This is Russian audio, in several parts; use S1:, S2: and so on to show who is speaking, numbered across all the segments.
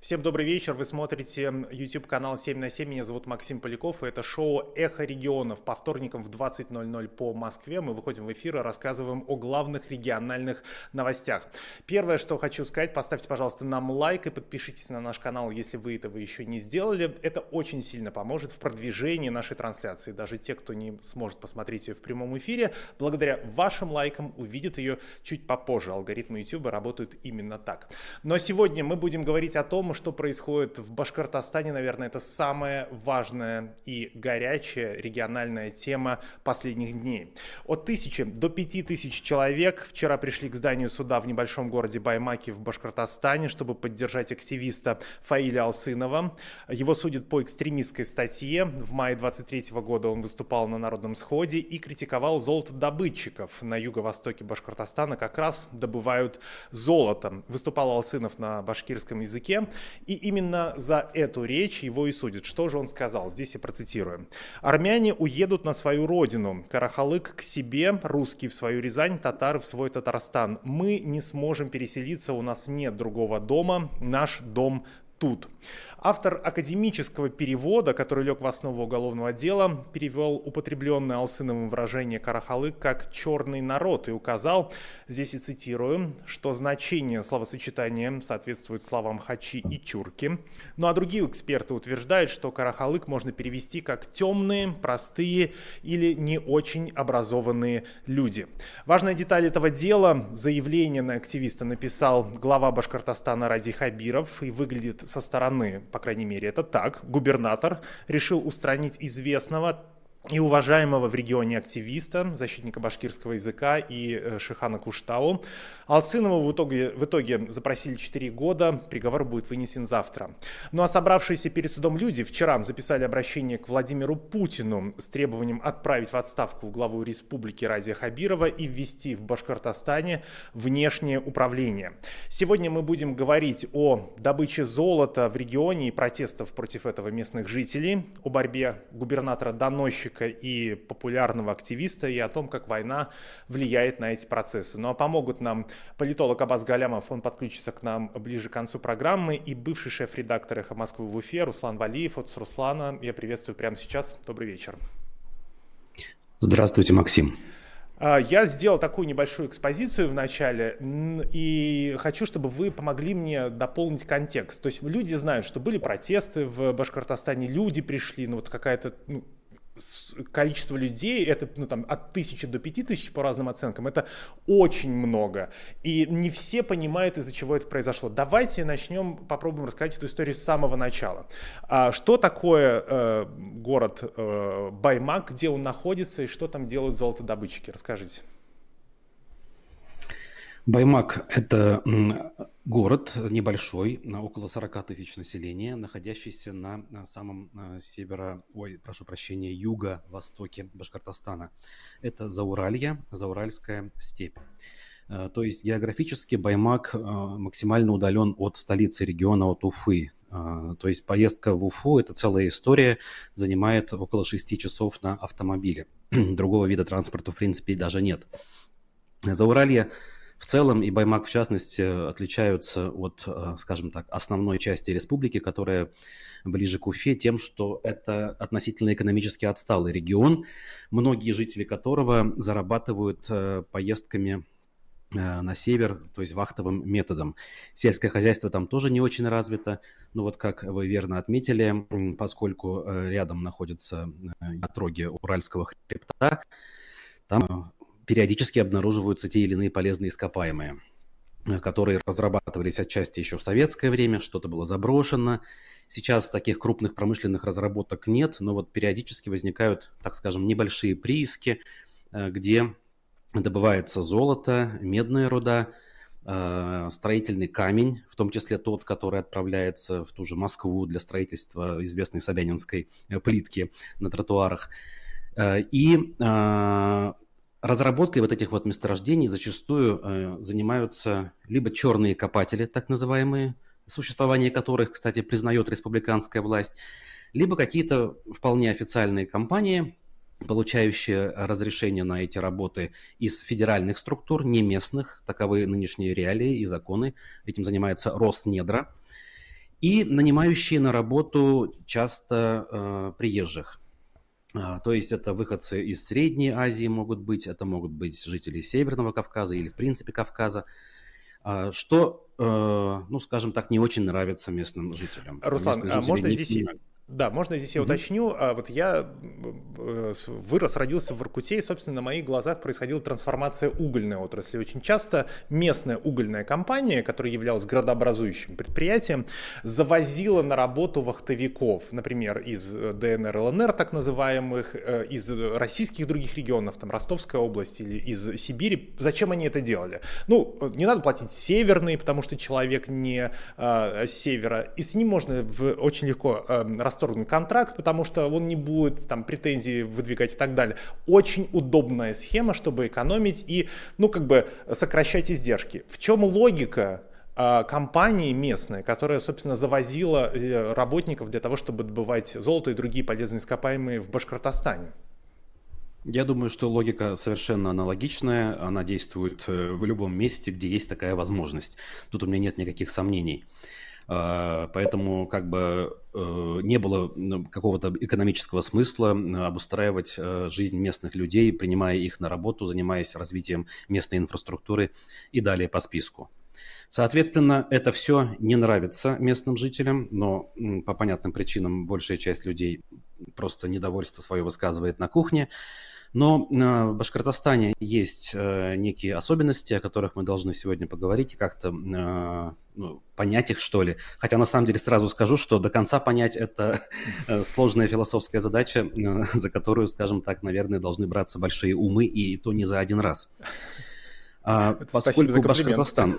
S1: Всем добрый вечер, вы смотрите YouTube-канал 7 на 7, меня зовут Максим Поляков, и это шоу «Эхо регионов». По вторникам в 20:00 по Москве мы выходим в эфир и рассказываем о главных региональных новостях. Первое, что хочу сказать, поставьте, пожалуйста, нам лайк и подпишитесь на наш канал, если вы этого еще не сделали. Это очень сильно поможет в продвижении нашей трансляции. Даже те, кто не сможет посмотреть ее в прямом эфире, благодаря вашим лайкам увидят ее чуть попозже. Алгоритмы YouTube работают именно так. Но сегодня мы будем говорить о том, что происходит в Башкортостане. Наверное, это самая важная и горячая региональная тема последних дней. От 1000 до 5000 человек вчера пришли к зданию суда в небольшом городе Баймаке в Башкортостане, чтобы поддержать активиста Фаиля Алсынова. Его судят по экстремистской статье. В мае 2023 года он выступал на народном сходе и критиковал золотодобытчиков. На юго-востоке Башкортостана как раз добывают золото. Выступал Алсынов на башкирском языке. И именно за эту речь его и судят. Что же он сказал? Здесь я процитирую. «Армяне уедут на свою родину, Карахалык к себе, русские в свою Рязань, татары в свой Татарстан. Мы не сможем переселиться, у нас нет другого дома, наш дом тут». Автор академического перевода, который лег в основу уголовного дела, перевел употребленное Алсыновым выражение «Карахалык» как «черный народ» и указал, здесь и цитирую, что значение словосочетания соответствует словам «хачи» и «чурки». Ну а другие эксперты утверждают, что «Карахалык» можно перевести как «темные», «простые» или «не очень образованные люди». Важная деталь этого дела – заявление на активиста написал глава Башкортостана Ради Хабиров и выглядит со стороны, по крайней мере, это так. Губернатор решил устранить известного и уважаемого в регионе активиста, защитника башкирского языка и Шихана Куштау. Алсынова в итоге запросили 4 года, приговор будет вынесен завтра. Ну а собравшиеся перед судом люди вчера записали обращение к Владимиру Путину с требованием отправить в отставку главу республики Радия Хабирова и ввести в Башкортостане внешнее управление. Сегодня мы будем говорить о добыче золота в регионе и протестов против этого местных жителей, о борьбе губернатора-доносчика и популярного активиста и о том, как война влияет на эти процессы. Ну а помогут нам политолог Аббас Галямов, он подключится к нам ближе к концу программы, и бывший шеф-редактор «Эхо Москвы» в Уфе Руслан Валиев. Вот с Руслана я приветствую прямо сейчас. Добрый вечер.
S2: Здравствуйте, Максим.
S1: Я сделал такую небольшую экспозицию в начале и хочу, чтобы вы помогли мне дополнить контекст. То есть люди знают, что были протесты в Башкортостане, люди пришли, вот какая-то... количество людей, это там, от 1000 до 5000 по разным оценкам, это очень много. И не все понимают, из-за чего это произошло. Давайте попробуем рассказать эту историю с самого начала. Что такое город Баймак, где он находится и что там делают золотодобытчики? Расскажите.
S2: Баймак – это город небольшой, около 40 тысяч населения, находящийся на самом юго-востоке Башкортостана. Это Зауралье, Зауральская степь. То есть географически Баймак максимально удален от столицы региона, от Уфы. То есть поездка в Уфу – это целая история, занимает около 6 часов на автомобиле. Другого вида транспорта в принципе даже нет. Зауралье в целом и Баймак в частности отличаются от, скажем так, основной части республики, которая ближе к Уфе, тем, что это относительно экономически отсталый регион, многие жители которого зарабатывают поездками на север, то есть вахтовым методом. Сельское хозяйство там тоже не очень развито, но вот как вы верно отметили, поскольку рядом находятся отроги Уральского хребта, там периодически обнаруживаются те или иные полезные ископаемые, которые разрабатывались отчасти еще в советское время, что-то было заброшено. Сейчас таких крупных промышленных разработок нет, но вот периодически возникают, так скажем, небольшие прииски, где добывается золото, медная руда, строительный камень, в том числе тот, который отправляется в ту же Москву для строительства известной собянинской плитки на тротуарах. И разработкой вот этих вот месторождений зачастую занимаются либо черные копатели, так называемые, существование которых, кстати, признает республиканская власть, либо какие-то вполне официальные компании, получающие разрешение на эти работы из федеральных структур, не местных, таковы нынешние реалии и законы. Этим занимается Роснедра. и нанимающие на работу часто приезжих. То есть это выходцы из Средней Азии могут быть, это могут быть жители Северного Кавказа или в принципе Кавказа, что, ну, скажем так, не очень нравится местным жителям.
S1: Руслан,
S2: Местные жители
S1: можно
S2: не
S1: здесь...
S2: понимают.
S1: Да, можно здесь я уточню. Вот я вырос, родился в Воркуте, и, собственно, на моих глазах происходила трансформация угольной отрасли. Очень часто местная угольная компания, которая являлась градообразующим предприятием, завозила на работу вахтовиков, например, из ДНР, ЛНР, так называемых, из российских других регионов, там, Ростовская область или из Сибири. Зачем они это делали? Ну, не надо платить северный, потому что человек не с севера, и с ним можно очень легко расторгнуть контракт, потому что он не будет там претензии выдвигать и так далее. Очень удобная схема, чтобы экономить и, ну, как бы сокращать издержки. В чем логика компании местной, которая, собственно, завозила работников для того, чтобы добывать золото и другие полезные ископаемые в Башкортостане?
S2: Я думаю, что логика совершенно аналогичная, она действует в любом месте, где есть такая возможность. Тут у меня нет никаких сомнений. Поэтому как бы не было какого-то экономического смысла обустраивать жизнь местных людей, принимая их на работу, занимаясь развитием местной инфраструктуры и далее по списку. Соответственно, это все не нравится местным жителям, но по понятным причинам большая часть людей просто недовольство свое высказывает на кухне. Но в Башкортостане есть некие особенности, о которых мы должны сегодня поговорить и как-то понять их, что ли. Хотя на самом деле сразу скажу, что до конца понять это сложная философская задача, за которую, скажем так, наверное, должны браться большие умы, и то не за один раз. Поскольку Башкортостан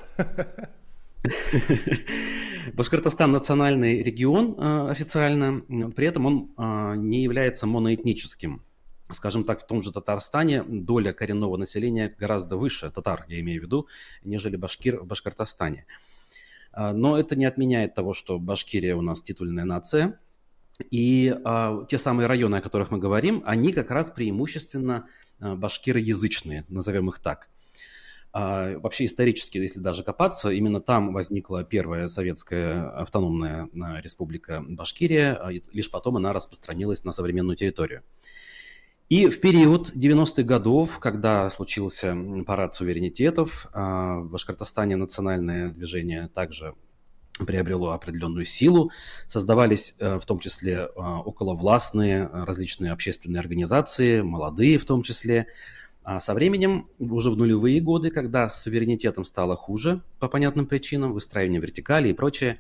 S2: национальный регион официально, при этом он не является моноэтническим. Скажем так, в том же Татарстане доля коренного населения гораздо выше, татар, я имею в виду, нежели башкир в Башкортостане. Но это не отменяет того, что Башкирия у нас титульная нация. И те самые районы, о которых мы говорим, они как раз преимущественно башкироязычные, назовем их так. Вообще исторически, если даже копаться, именно там возникла первая советская автономная республика Башкирия, лишь потом она распространилась на современную территорию. И в период 90-х годов, когда случился парад суверенитетов, в Башкортостане национальное движение также приобрело определенную силу. Создавались в том числе околовластные различные общественные организации, молодые в том числе. А со временем, уже в нулевые годы, когда с суверенитетом стало хуже по понятным причинам, выстраивание вертикали и прочее,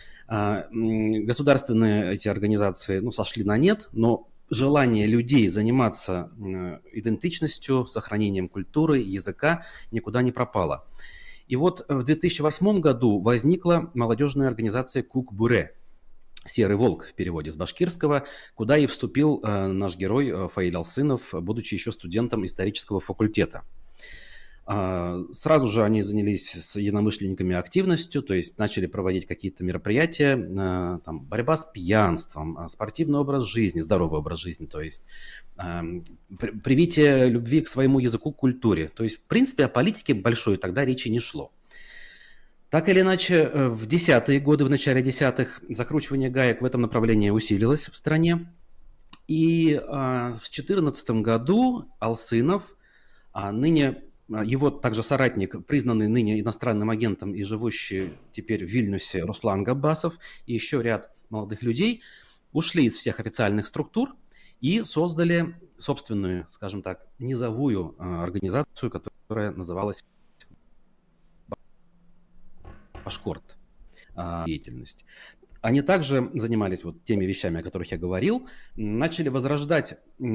S2: государственные эти организации сошли на нет, но желание людей заниматься идентичностью, сохранением культуры, языка никуда не пропало. И вот в 2008 году возникла молодежная организация Кук-Буре, «Серый волк» в переводе с башкирского, куда и вступил наш герой Фаиль Алсынов, будучи еще студентом исторического факультета. Сразу же они занялись с единомышленниками активностью, то есть начали проводить какие-то мероприятия, там, борьба с пьянством, спортивный образ жизни, здоровый образ жизни, то есть привитие любви к своему языку, к культуре. То есть, в принципе, о политике большой тогда речи не шло. Так или иначе, в десятые годы, в начале десятых, закручивание гаек в этом направлении усилилось в стране. И в 2014 году Алсынов, ныне его также соратник, признанный ныне иностранным агентом и живущий теперь в Вильнюсе Руслан Габбасов и еще ряд молодых людей ушли из всех официальных структур и создали собственную, скажем так, низовую организацию, которая называлась Башкорт деятельность. Они также занимались вот теми вещами, о которых я говорил, начали возрождать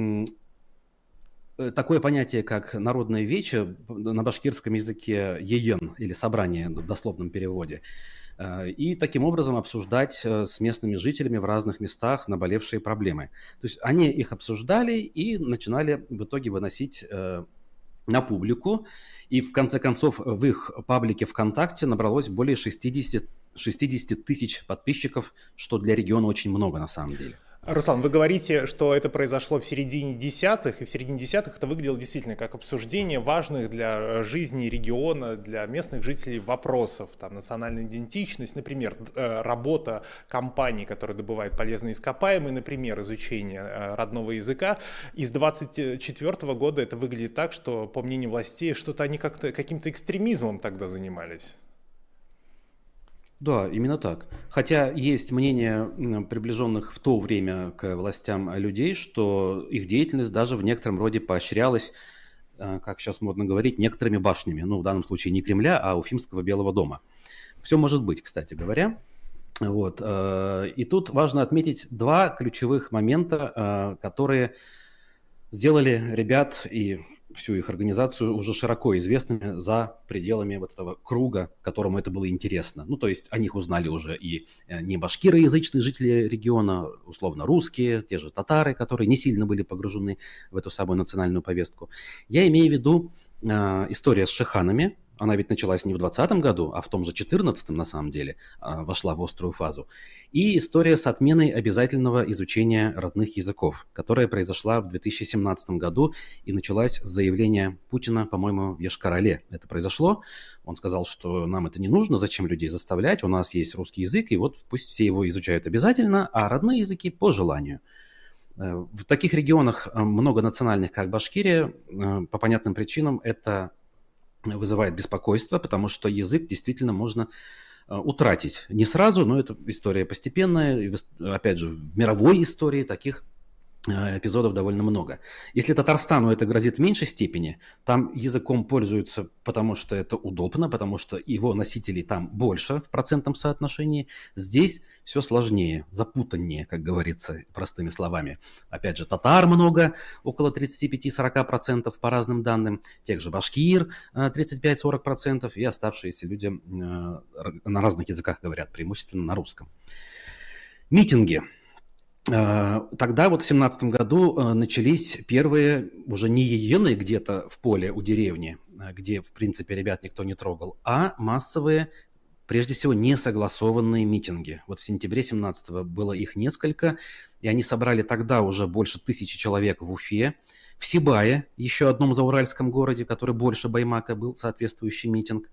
S2: такое понятие, как народное вече, на башкирском языке еен, или собрание в дословном переводе, и таким образом обсуждать с местными жителями в разных местах наболевшие проблемы. То есть они их обсуждали и начинали в итоге выносить на публику, и в конце концов в их паблике ВКонтакте набралось более 60 тысяч подписчиков, что для региона очень много на самом деле.
S1: Руслан, вы говорите, что это произошло в середине десятых, и в середине десятых это выглядело действительно как обсуждение важных для жизни региона, для местных жителей вопросов. Там национальная идентичность, например, работа компаний, которые добывают полезные ископаемые, например, изучение родного языка. И с 24 года это выглядит так, что, по мнению властей, что-то они как-то каким-то экстремизмом тогда занимались.
S2: Да, именно так. Хотя есть мнение приближенных в то время к властям людей, что их деятельность даже в некотором роде поощрялась, как сейчас модно говорить, некоторыми башнями. Ну, в данном случае не Кремля, а Уфимского Белого дома. Все может быть, кстати говоря. Вот. И тут важно отметить два ключевых момента, которые сделали ребят и всю их организацию уже широко известными за пределами вот этого круга, которому это было интересно. Ну, то есть о них узнали уже и не башкироязычные жители региона, условно русские, те же татары, которые не сильно были погружены в эту самую национальную повестку. Я имею в виду история с шиханами. Она ведь началась не в 2020 году, а в том же 2014 на самом деле вошла в острую фазу. И история с отменой обязательного изучения родных языков, которая произошла в 2017 году и началась с заявления Путина, по-моему, в Йошкар-Оле. Это произошло. Он сказал, что нам это не нужно, зачем людей заставлять, у нас есть русский язык, и вот пусть все его изучают обязательно, а родные языки по желанию. В таких регионах многонациональных, как Башкирия, по понятным причинам это вызывает беспокойство, потому что язык действительно можно утратить. Не сразу, но это история постепенная. И, опять же, в мировой истории таких эпизодов довольно много. Если Татарстану это грозит в меньшей степени, там языком пользуются, потому что это удобно, потому что его носителей там больше в процентном соотношении. Здесь все сложнее, запутаннее, как говорится, простыми словами. Опять же, татар много, около 35-40% по разным данным, тех же башкир 35-40%, и оставшиеся люди на разных языках говорят, преимущественно на русском. Митинги. Тогда вот в 2017 году начались первые уже не гиены где-то в поле у деревни, где, в принципе, ребят никто не трогал, а массовые, прежде всего, несогласованные митинги. Вот в сентябре 2017 было их несколько, и они собрали тогда уже больше 1000 человек в Уфе. В Сибае, еще одном зауральском городе, который больше Баймака, был соответствующий митинг.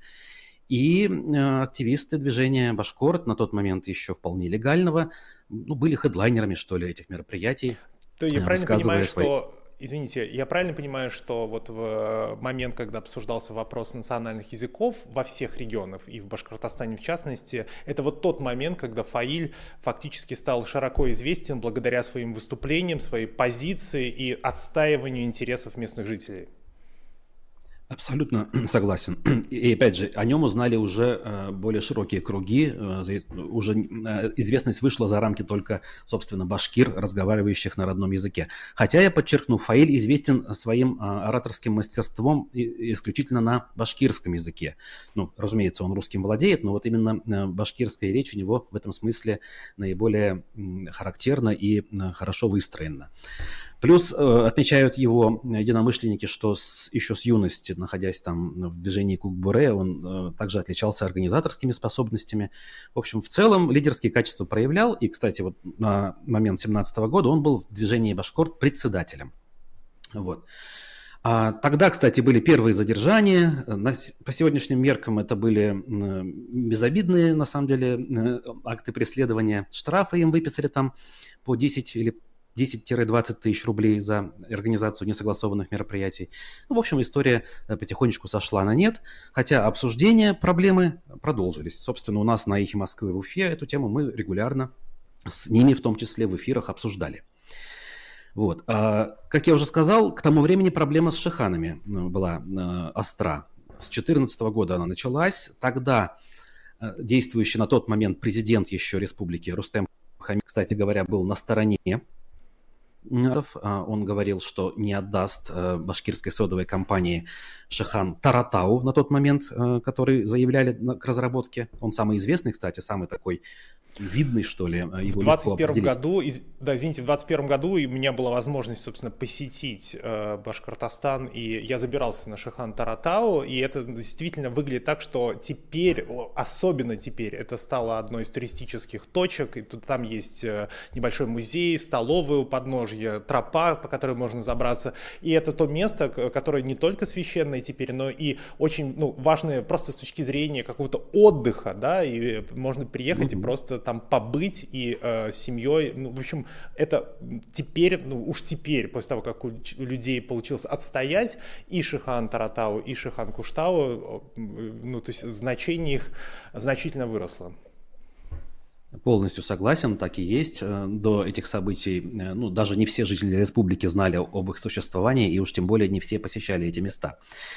S2: И активисты движения Башкорт, на тот момент еще вполне легального, ну, были хедлайнерами, что ли, этих мероприятий.
S1: То я правильно понимаю, что... Извините, я правильно понимаю, что вот в момент, когда обсуждался вопрос национальных языков во всех регионах, и в Башкортостане в частности, это вот тот момент, когда Фаиль фактически стал широко известен благодаря своим выступлениям, своей позиции и отстаиванию интересов местных жителей?
S2: Абсолютно согласен. И опять же, о нем узнали уже более широкие круги. Уже известность вышла за рамки только, собственно, башкир, разговаривающих на родном языке. Хотя, я подчеркну, Фаиль известен своим ораторским мастерством исключительно на башкирском языке. Ну, разумеется, он русским владеет, но вот именно башкирская речь у него в этом смысле наиболее характерна и хорошо выстроена. Плюс отмечают его единомышленники, что еще с юности, находясь там в движении Кукбуре, он также отличался организаторскими способностями. В общем, в целом лидерские качества проявлял. И, кстати, вот на момент 2017 года он был в движении Башкорт председателем. Вот. Тогда, кстати, были первые задержания. По сегодняшним меркам это были безобидные, на самом деле, акты преследования. Штрафы им выписали там по 10 или 10-20 тысяч рублей за организацию несогласованных мероприятий. Ну, в общем, история потихонечку сошла на нет, хотя обсуждения проблемы продолжились. Собственно, у нас на «Эхе Москвы» в Уфе эту тему мы регулярно с ними, в том числе в эфирах, обсуждали. Вот. Как я уже сказал, к тому времени проблема с шиханами была остра. С 2014 года она началась. Тогда действующий на тот момент президент еще республики Рустем Хамитов, кстати говоря, был на стороне Он говорил, что не отдаст башкирской содовой компании Шихан Таратау на тот момент, который заявляли к разработке. Он самый известный, кстати, самый такой видный, что ли.
S1: В 21 году, в 21 году у меня была возможность, собственно, посетить Башкортостан, и я забирался на Шихан Таратау, и это действительно выглядит так, что теперь, особенно теперь, это стало одной из туристических точек, и тут там есть небольшой музей, столовая у подножья, тропа, по которой можно забраться, и это то место, которое не только священное теперь, но и очень важное просто с точки зрения какого-то отдыха, да, и можно приехать и просто там побыть и с семьей, в общем, это теперь, уж теперь, после того, как у людей получилось отстоять и Шихан Таратау, и Шихан Куштау, то есть значение их значительно выросло.
S2: Полностью согласен, так и есть. До этих событий, даже не все жители республики знали об их существовании, и уж тем более не все посещали эти места.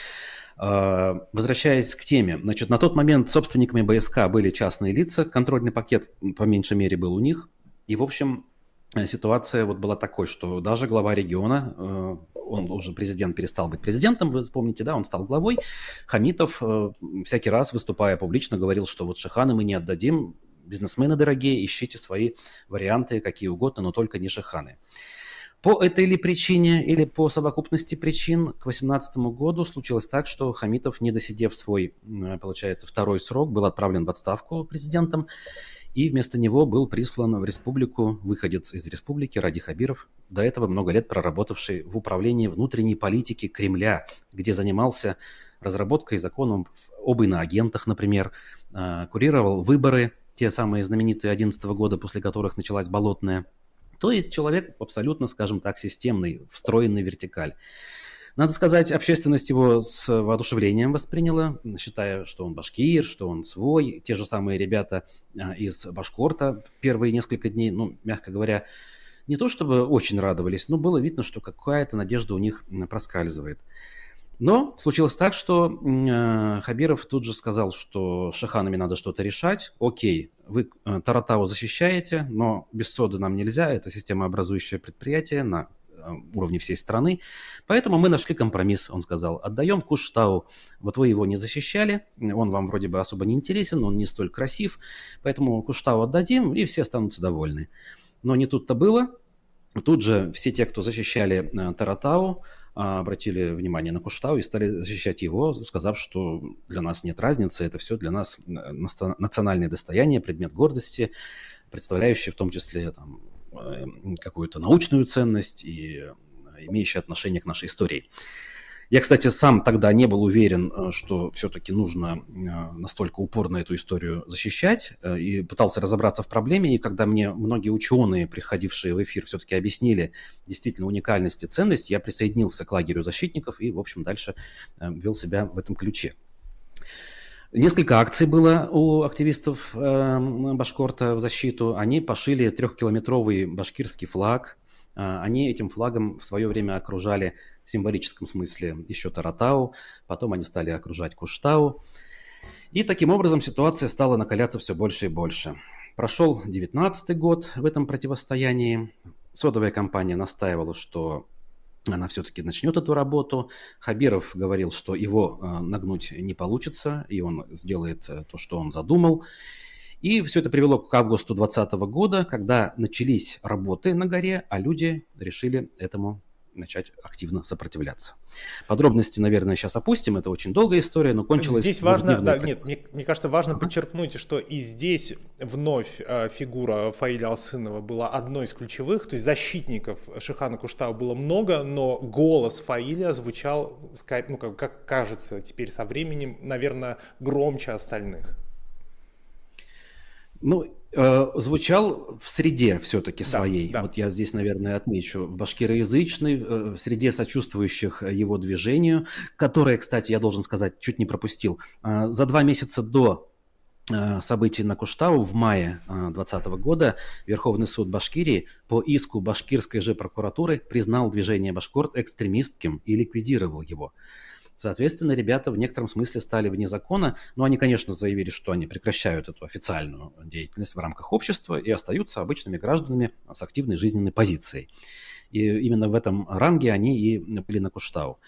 S2: Возвращаясь к теме, значит, на тот момент собственниками БСК были частные лица, контрольный пакет по меньшей мере был у них, и, в общем, ситуация вот была такой, что даже глава региона, он уже президент перестал быть президентом, вы вспомните, да, он стал главой, Хамитов всякий раз, выступая публично, говорил, что вот Шиханы мы не отдадим, бизнесмены дорогие, ищите свои варианты, какие угодно, но только не Шиханы. По этой ли причине или по совокупности причин к 2018 году случилось так, что Хамитов, не досидев свой, получается, второй срок, был отправлен в отставку президентом, и вместо него был прислан в республику выходец из республики Ради Хабиров, до этого много лет проработавший в управлении внутренней политики Кремля, где занимался разработкой законов об иноагентах, например, курировал выборы, те самые знаменитые 2011 года, после которых началась Болотная. То есть человек абсолютно, скажем так, системный, встроенный в вертикаль. Надо сказать, общественность его с воодушевлением восприняла, считая, что он башкир, что он свой. Те же самые ребята из Башкорта в первые несколько дней, мягко говоря, не то чтобы очень радовались, но было видно, что какая-то надежда у них проскальзывает. Но случилось так, что Хабиров тут же сказал, что с Шиханами надо что-то решать. Окей, вы Таратау защищаете, но без соды нам нельзя. Это системообразующее предприятие на уровне всей страны. Поэтому мы нашли компромисс, он сказал. Отдаем Куштау. Вот вы его не защищали, он вам вроде бы особо не интересен, он не столь красив. Поэтому Куштау отдадим, и все останутся довольны. Но не тут-то было. Тут же все те, кто защищали Таратау, обратили внимание на Куштау и стали защищать его, сказав, что для нас нет разницы, это все для нас национальное достояние, предмет гордости, представляющий в том числе какую-то научную ценность и имеющий отношение к нашей истории. Я, кстати, сам тогда не был уверен, что все-таки нужно настолько упорно эту историю защищать, и пытался разобраться в проблеме, и когда мне многие ученые, приходившие в эфир, все-таки объяснили действительно уникальность и ценность, я присоединился к лагерю защитников и, в общем, дальше вел себя в этом ключе. Несколько акций было у активистов Башкорта в защиту. Они пошили 3-километровый башкирский флаг. Они этим флагом в свое время окружали в символическом смысле еще Таратау, потом они стали окружать Куштау. И таким образом ситуация стала накаляться все больше и больше. Прошел 2019 год в этом противостоянии. Содовая компания настаивала, что она все-таки начнет эту работу. Хабиров говорил, что его нагнуть не получится, и он сделает то, что он задумал. И все это привело к августу 2020 года, когда начались работы на горе, а люди решили этому начать активно сопротивляться. Подробности, наверное, сейчас опустим, это очень долгая история, но кончилась...
S1: Здесь важно, мне кажется, важно подчеркнуть, что и здесь вновь фигура Фаиля Алсынова была одной из ключевых, то есть защитников Шихана Куштау было много, но голос Фаиля звучал, как кажется теперь со временем, наверное, громче остальных.
S2: Звучал в среде все-таки своей.
S1: Да.
S2: Вот я здесь, наверное, отмечу. В башкироязычной, в среде сочувствующих его движению, которое, кстати, я должен сказать, чуть не пропустил. За 2 месяца до событий на Куштау в мае 2020 года Верховный суд Башкирии по иску башкирской же прокуратуры признал движение Башкорт экстремистским и ликвидировал его. Соответственно, ребята в некотором смысле стали вне закона, но они, конечно, заявили, что они прекращают эту официальную деятельность в рамках общества и остаются обычными гражданами с активной жизненной позицией. и именно в этом ранге они и были на Куштау.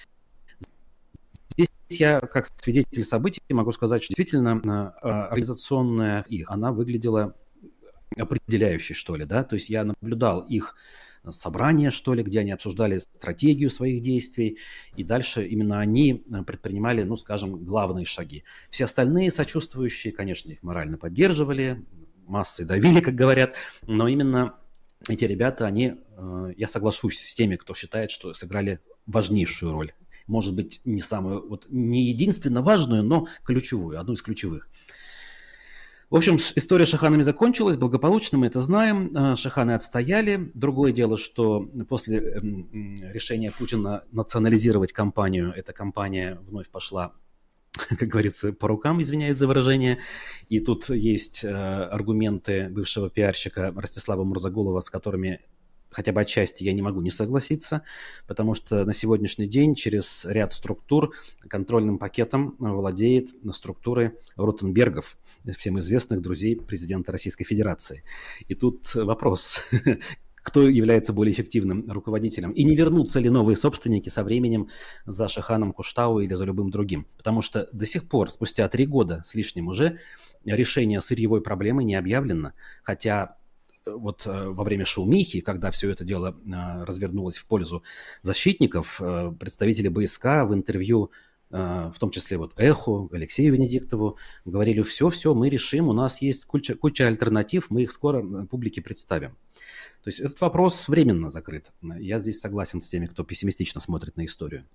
S2: Здесь я, как свидетель событий, могу сказать, что действительно организационная она выглядела определяющей, что ли, да, то есть я наблюдал их собрания, что ли, где они обсуждали стратегию своих действий, и дальше именно они предпринимали, ну, скажем, главные шаги. Все остальные сочувствующие, конечно, их морально поддерживали, массой давили, как говорят, но именно эти ребята, я соглашусь с теми, кто считает, что сыграли важнейшую роль. Может быть, не самую, не единственно важную, но ключевую, одну из ключевых. В общем, история с шаханами закончилась благополучно, мы это знаем. Шаханы отстояли. Другое дело, что после решения Путина национализировать компанию, эта компания вновь пошла, как говорится, по рукам, извиняюсь за выражение. И тут есть аргументы бывшего пиарщика Ростислава Мурзагулова, с которыми хотя бы отчасти я не могу не согласиться, потому что на сегодняшний день через ряд структур контрольным пакетом владеет структуры Ротенбергов, всем известных друзей президента Российской Федерации. И тут вопрос, кто является более эффективным руководителем, и не вернутся ли новые собственники со временем за Шаханом Куштау или за любым другим. Потому что до сих пор, спустя 3 года с лишним уже, решение сырьевой проблемы не объявлено, хотя во время шумихи, когда все это дело развернулось в пользу защитников, представители БСК в интервью, в том числе «Эхо», Алексею Венедиктову, говорили: все, мы решим, у нас есть куча альтернатив, мы их скоро публике представим. То есть этот вопрос временно закрыт. Я здесь согласен с теми, кто пессимистично смотрит на историю.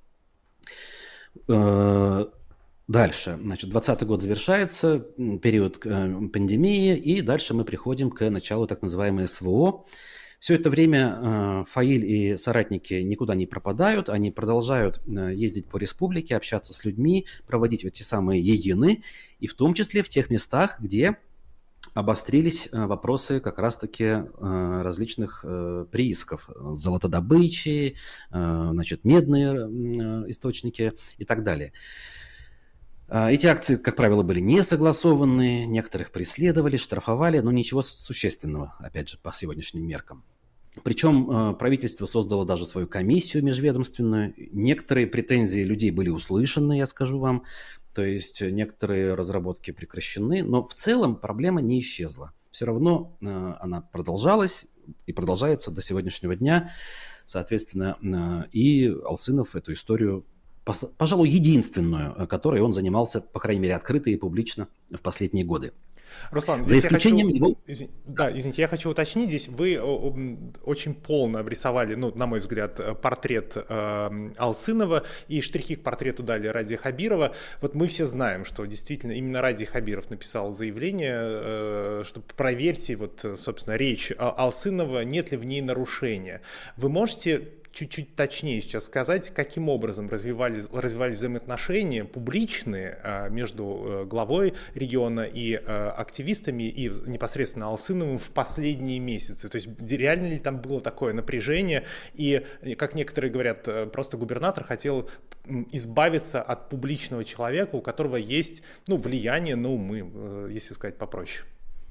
S2: Дальше, 2020 год завершается, период пандемии, и дальше мы приходим к началу так называемой СВО. Все это время Фаиль и соратники никуда не пропадают, они продолжают ездить по республике, общаться с людьми, проводить эти самые ЕЕНы, и в том числе в тех местах, где обострились вопросы как раз-таки различных приисков, золотодобычи, медные источники и так далее. Эти акции, как правило, были не согласованы, некоторых преследовали, штрафовали, но ничего существенного, опять же, по сегодняшним меркам. Причем правительство создало даже свою комиссию межведомственную. Некоторые претензии людей были услышаны, я скажу вам, то есть некоторые разработки прекращены, но в целом проблема не исчезла. Все равно она продолжалась и продолжается до сегодняшнего дня. Соответственно, и Алсынов эту историю, пожалуй, единственную, которой он занимался, по крайней мере, открыто и публично в последние годы.
S1: Руслан,
S2: за исключением
S1: извините, я хочу уточнить, здесь вы очень полно обрисовали, на мой взгляд, портрет Алсынова, и штрихи к портрету дали Ради Хабирова. Мы все знаем, что действительно именно Ради Хабиров написал заявление, что проверьте, собственно, речь Алсынова, нет ли в ней нарушения. Вы можете чуть-чуть точнее сейчас сказать, каким образом развивались взаимоотношения публичные между главой региона и активистами, и непосредственно Алсыновым в последние месяцы? То есть реально ли там было такое напряжение, и, как некоторые говорят, просто губернатор хотел избавиться от публичного человека, у которого есть влияние на умы, если сказать попроще?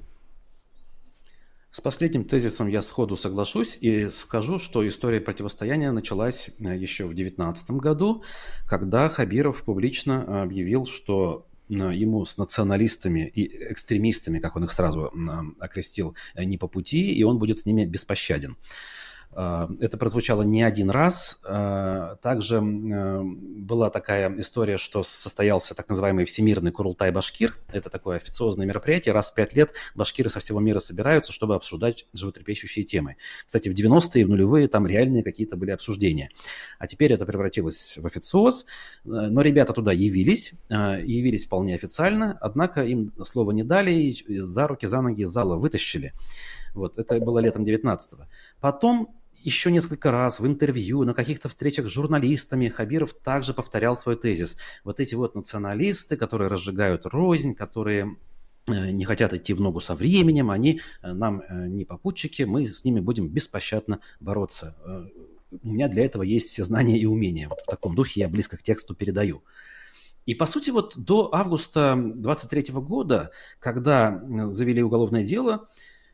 S2: С последним тезисом я сходу соглашусь и скажу, что история противостояния началась еще в 2019 году, когда Хабиров публично объявил, что ему с националистами и экстремистами, как он их сразу окрестил, не по пути, и он будет с ними беспощаден. Это прозвучало не один раз. Также была такая история, что состоялся так называемый Всемирный Курултай-Башкир. Это такое официозное мероприятие. Раз в 5 лет башкиры со всего мира собираются, чтобы обсуждать животрепещущие темы. Кстати, в 90-е и в нулевые там реальные какие-то были обсуждения. А теперь это превратилось в официоз. Но ребята туда явились вполне официально, однако им слова не дали и за руки, за ноги из зала вытащили. Это было летом 19-го. Потом еще несколько раз в интервью, на каких-то встречах с журналистами Хабиров также повторял свой тезис. Эти националисты, которые разжигают рознь, которые не хотят идти в ногу со временем, они нам не попутчики, мы с ними будем беспощадно бороться. У меня для этого есть все знания и умения. В таком духе я близко к тексту передаю. И, по сути, до августа 23 года, когда завели уголовное дело,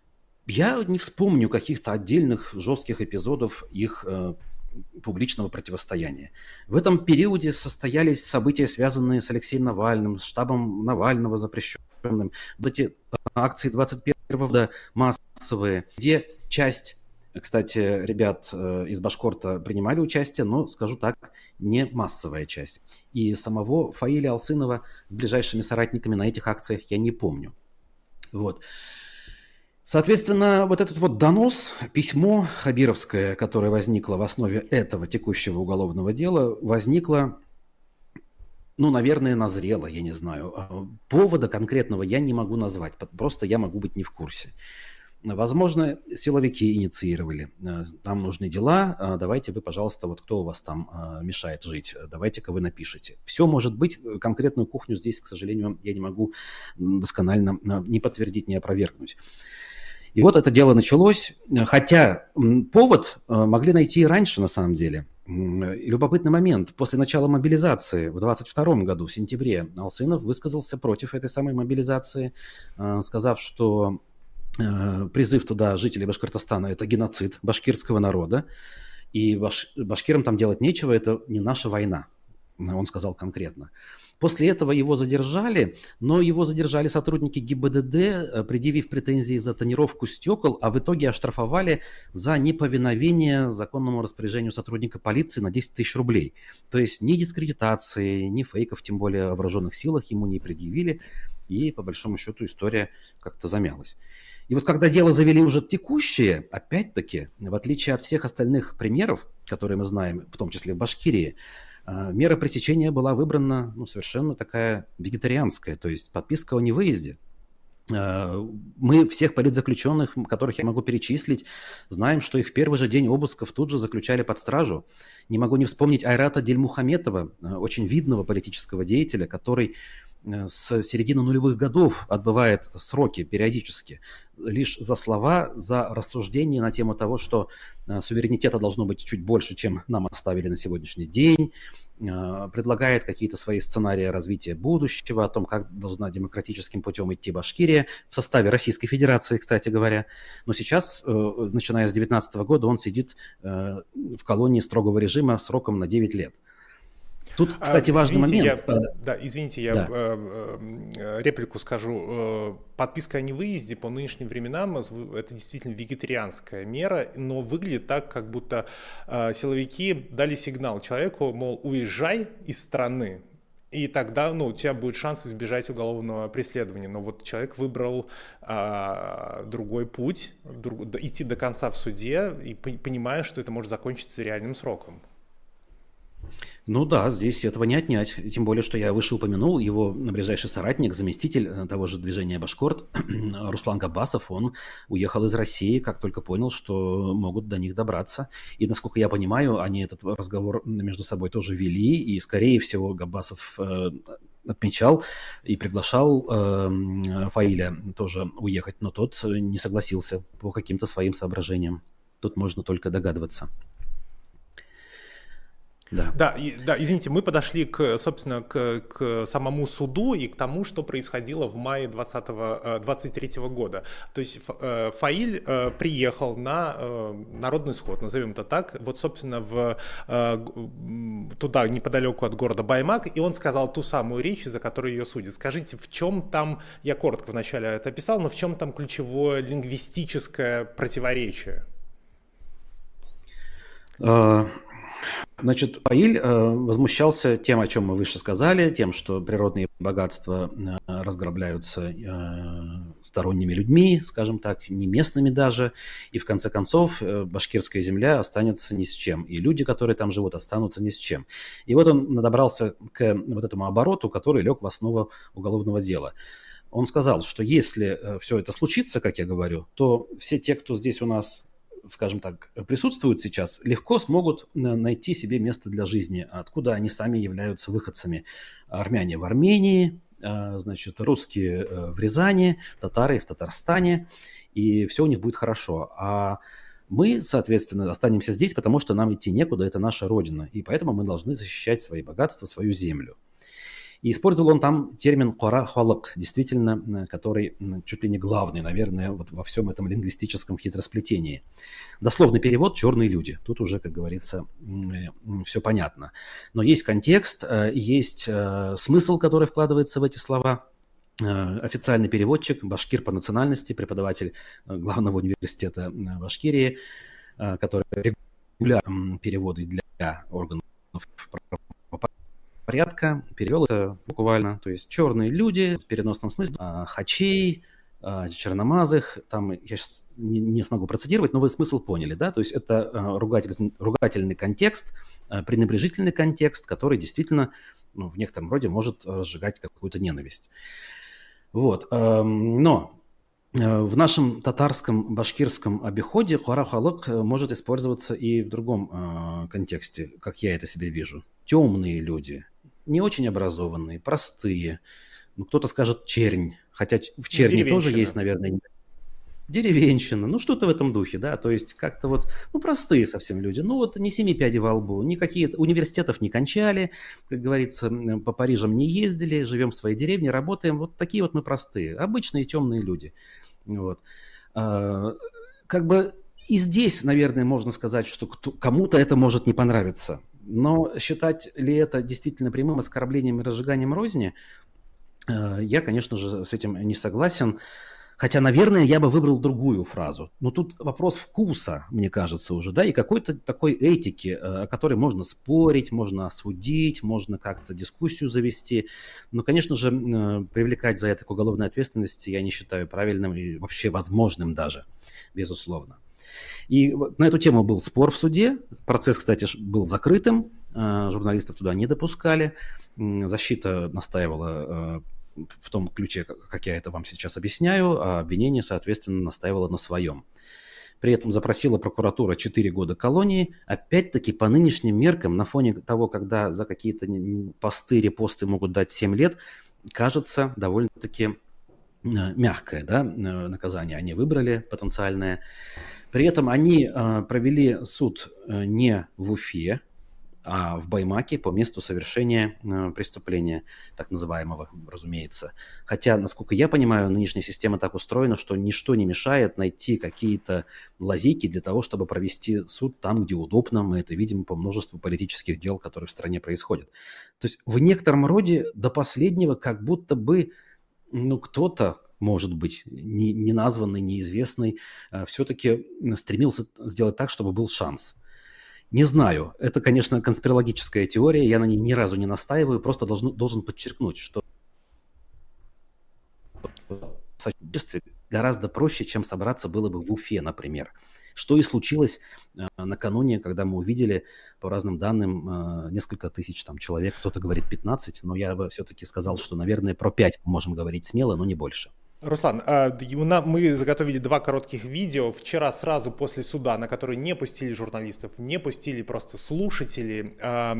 S2: Я не вспомню каких-то отдельных жестких эпизодов их публичного противостояния. В этом периоде состоялись события, связанные с Алексеем Навальным, с штабом Навального запрещенным. Вот эти акции 21-го года массовые, где часть, кстати, ребят из Башкорта принимали участие, но, скажу так, не массовая часть. И самого Фаиля Алсынова с ближайшими соратниками на этих акциях я не помню. Вот. Соответственно, вот этот вот донос, письмо хабировское, которое возникло в основе этого текущего уголовного дела, возникло, ну, наверное, назрело, я не знаю. Повода конкретного я не могу назвать, просто я могу быть не в курсе. Возможно, силовики инициировали. Там нужны дела, давайте вы, пожалуйста, вот кто у вас там мешает жить, давайте-ка вы напишите. Все может быть, конкретную кухню здесь, к сожалению, я не могу досконально ни подтвердить, ни опровергнуть. И вот это дело началось, хотя повод могли найти и раньше, на самом деле. Любопытный момент. После начала мобилизации в 2022 году, в сентябре, Алсынов высказался против этой самой мобилизации, сказав, что призыв туда жителей Башкортостана – это геноцид башкирского народа, и башкирам там делать нечего, это не наша война, он сказал конкретно. После этого его задержали, но его задержали сотрудники ГИБДД, предъявив претензии за тонировку стекол, а в итоге оштрафовали за неповиновение законному распоряжению сотрудника полиции на 10 тысяч рублей. То есть ни дискредитации, ни фейков, тем более о вооруженных силах ему не предъявили, и по большому счету история как-то замялась. И вот когда дело завели уже текущее, опять-таки, в отличие от всех остальных примеров, которые мы знаем, в том числе в Башкирии, мера пресечения была выбрана совершенно такая вегетарианская, то есть подписка о невыезде. Мы всех политзаключенных, которых я могу перечислить, знаем, что их в первый же день обысков тут же заключали под стражу. Не могу не вспомнить Айрата Дильмухаметова, очень видного политического деятеля, который с середины нулевых годов отбывает сроки периодически лишь за слова, за рассуждения на тему того, что суверенитета должно быть чуть больше, чем нам оставили на сегодняшний день, предлагает какие-то свои сценарии развития будущего, о том, как должна демократическим путем идти Башкирия в составе Российской Федерации, кстати говоря. Но сейчас, начиная с 2019 года, он сидит в колонии строгого режима сроком на 9 лет. Тут, кстати, важный момент.
S1: Я реплику скажу. Подписка о невыезде по нынешним временам это действительно вегетарианская мера, но выглядит так, как будто силовики дали сигнал человеку, мол, уезжай из страны, и тогда у тебя будет шанс избежать уголовного преследования. Но вот человек выбрал другой путь, идти до конца в суде, и понимая, что это может закончиться реальным сроком.
S2: Ну да, здесь этого не отнять. Тем более, что я выше упомянул, его ближайший соратник, заместитель того же движения «Башкорт», Руслан Габбасов, он уехал из России, как только понял, что могут до них добраться. И, насколько я понимаю, они этот разговор между собой тоже вели, и, скорее всего, Габбасов отмечал и приглашал Фаиля тоже уехать, но тот не согласился по каким-то своим соображениям. Тут можно только догадываться.
S1: Да, извините, мы подошли, собственно, к самому суду и к тому, что происходило в мае 2023 года. То есть Фаиль приехал на народный сход, назовем это так, вот, собственно, туда, неподалеку от города Баймак, и он сказал ту самую речь, за которую ее судят. Скажите, в чем там, я коротко вначале это описал, но в чем там ключевое лингвистическое противоречие?
S2: Значит, Фаиль возмущался тем, о чем мы выше сказали, тем, что природные богатства разграбляются сторонними людьми, скажем так, не местными даже, и в конце концов башкирская земля останется ни с чем, и люди, которые там живут, останутся ни с чем. И вот он добрался к вот этому обороту, который лег в основу уголовного дела. Он сказал, что если все это случится, как я говорю, то все те, кто здесь у нас, скажем так, присутствуют сейчас, легко смогут найти себе место для жизни, откуда они сами являются выходцами. Армяне в Армении, значит, русские в Рязани, татары в Татарстане, и все у них будет хорошо. А мы, соответственно, останемся здесь, потому что нам идти некуда, это наша родина, и поэтому мы должны защищать свои богатства, свою землю. И использовал он там термин «кора халык», действительно, который чуть ли не главный, наверное, вот во всем этом лингвистическом хитросплетении. Дословный перевод «черные люди». Тут уже, как говорится, все понятно. Но есть контекст, есть смысл, который вкладывается в эти слова. Официальный переводчик, башкир по национальности, преподаватель главного университета Башкирии, который регулярно переводы для органов порядка, перевел это буквально, то есть черные люди в переносном смысле, хачей, черномазых, там я сейчас не смогу процитировать, но вы смысл поняли, да, то есть это ругательный контекст, пренебрежительный контекст, который действительно, ну, в некотором роде может разжигать какую-то ненависть. Вот, но в нашем татарском, башкирском обиходе «кора халык» может использоваться и в другом контексте, как я это себе вижу. Темные люди, не очень образованные, простые. Ну, кто-то скажет чернь, хотя в черни тоже есть, наверное, деревенщина, ну что-то в этом духе, да, то есть как-то вот, ну простые совсем люди, ну вот не семи пядей во лбу, никакие университетов не кончали, как говорится, по Парижам не ездили, живем в своей деревне, работаем, вот такие вот мы простые, обычные темные люди, вот. Как бы и здесь, наверное, можно сказать, что кому-то это может не понравиться, но считать ли это действительно прямым оскорблением и разжиганием розни, я, конечно же, с этим не согласен. Хотя, наверное, я бы выбрал другую фразу. Но тут вопрос вкуса, мне кажется, уже, да, и какой-то такой этики, о которой можно спорить, можно осудить, можно как-то дискуссию завести. Но, конечно же, привлекать за это к уголовной ответственности я не считаю правильным и вообще возможным даже, безусловно. И на эту тему был спор в суде. Процесс, кстати, был закрытым, журналистов туда не допускали. Защита настаивала в том ключе, как я это вам сейчас объясняю, а обвинение, соответственно, настаивало на своем. При этом запросила прокуратура 4 года колонии. Опять-таки, по нынешним меркам, на фоне того, когда за какие-то посты, репосты могут дать 7 лет, кажется довольно-таки мягкое, да, наказание они выбрали потенциальное. При этом они провели суд не в Уфе, а в Баймаке по месту совершения преступления, так называемого, разумеется. Хотя, насколько я понимаю, нынешняя система так устроена, что ничто не мешает найти какие-то лазейки для того, чтобы провести суд там, где удобно. Мы это видим по множеству политических дел, которые в стране происходят. То есть в некотором роде до последнего как будто бы, ну, кто-то, может быть, не названный, неизвестный, все-таки стремился сделать так, чтобы был шанс. Не знаю, это, конечно, конспирологическая теория, я на ней ни разу не настаиваю, просто должен подчеркнуть, что гораздо проще, чем собраться было бы в Уфе, например. Что и случилось накануне, когда мы увидели, по разным данным, несколько тысяч там человек, кто-то говорит 15, но я бы все-таки сказал, что, наверное, про 5 мы можем говорить смело, но не больше.
S1: Руслан, мы заготовили 2 коротких видео вчера сразу после суда, на которые не пустили журналистов, не пустили просто слушателей.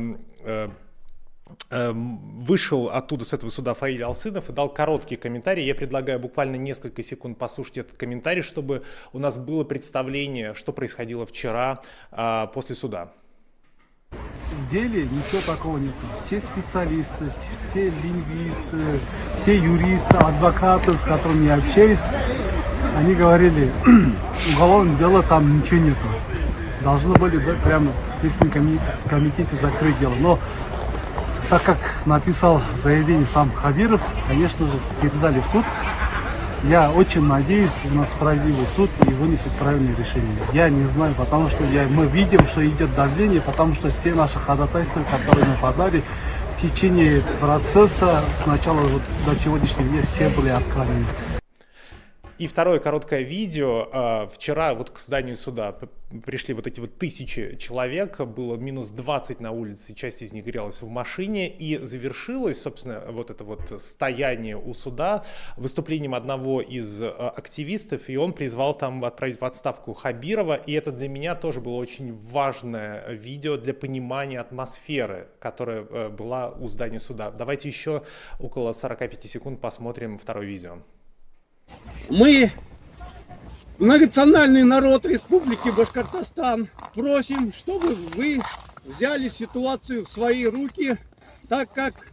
S1: Вышел оттуда, с этого суда, Фаиль Алсынов и дал короткий комментарий. Я предлагаю буквально несколько секунд послушать этот комментарий, чтобы у нас было представление, что происходило вчера после суда.
S3: В деле ничего такого нет. Все специалисты, все лингвисты, все юристы, адвокаты, с которыми я общаюсь, они говорили, уголовное дело там ничего нету. Должны были прямо в Следственном комитете закрыть дело. Но так как написал заявление сам Хабиров, конечно же, передали в суд. Я очень надеюсь на справедливый суд и вынесет правильное решение. Я не знаю, потому что мы видим, что идет давление, потому что все наши ходатайства, которые мы подали, в течение процесса с начала вот до сегодняшнего дня все были отклонены.
S1: И второе короткое видео. Вчера вот к зданию суда пришли вот эти вот тысячи человек, было минус 20 на улице, часть из них грелась в машине, и завершилось, собственно, вот это вот стояние у суда выступлением одного из активистов, и он призвал там отправить в отставку Хабирова, и это для меня тоже было очень важное видео для понимания атмосферы, которая была у здания суда. Давайте еще около 45 секунд посмотрим второе видео.
S4: Мы, многонациональный народ Республики Башкортостан, просим, чтобы вы взяли ситуацию в свои руки, так как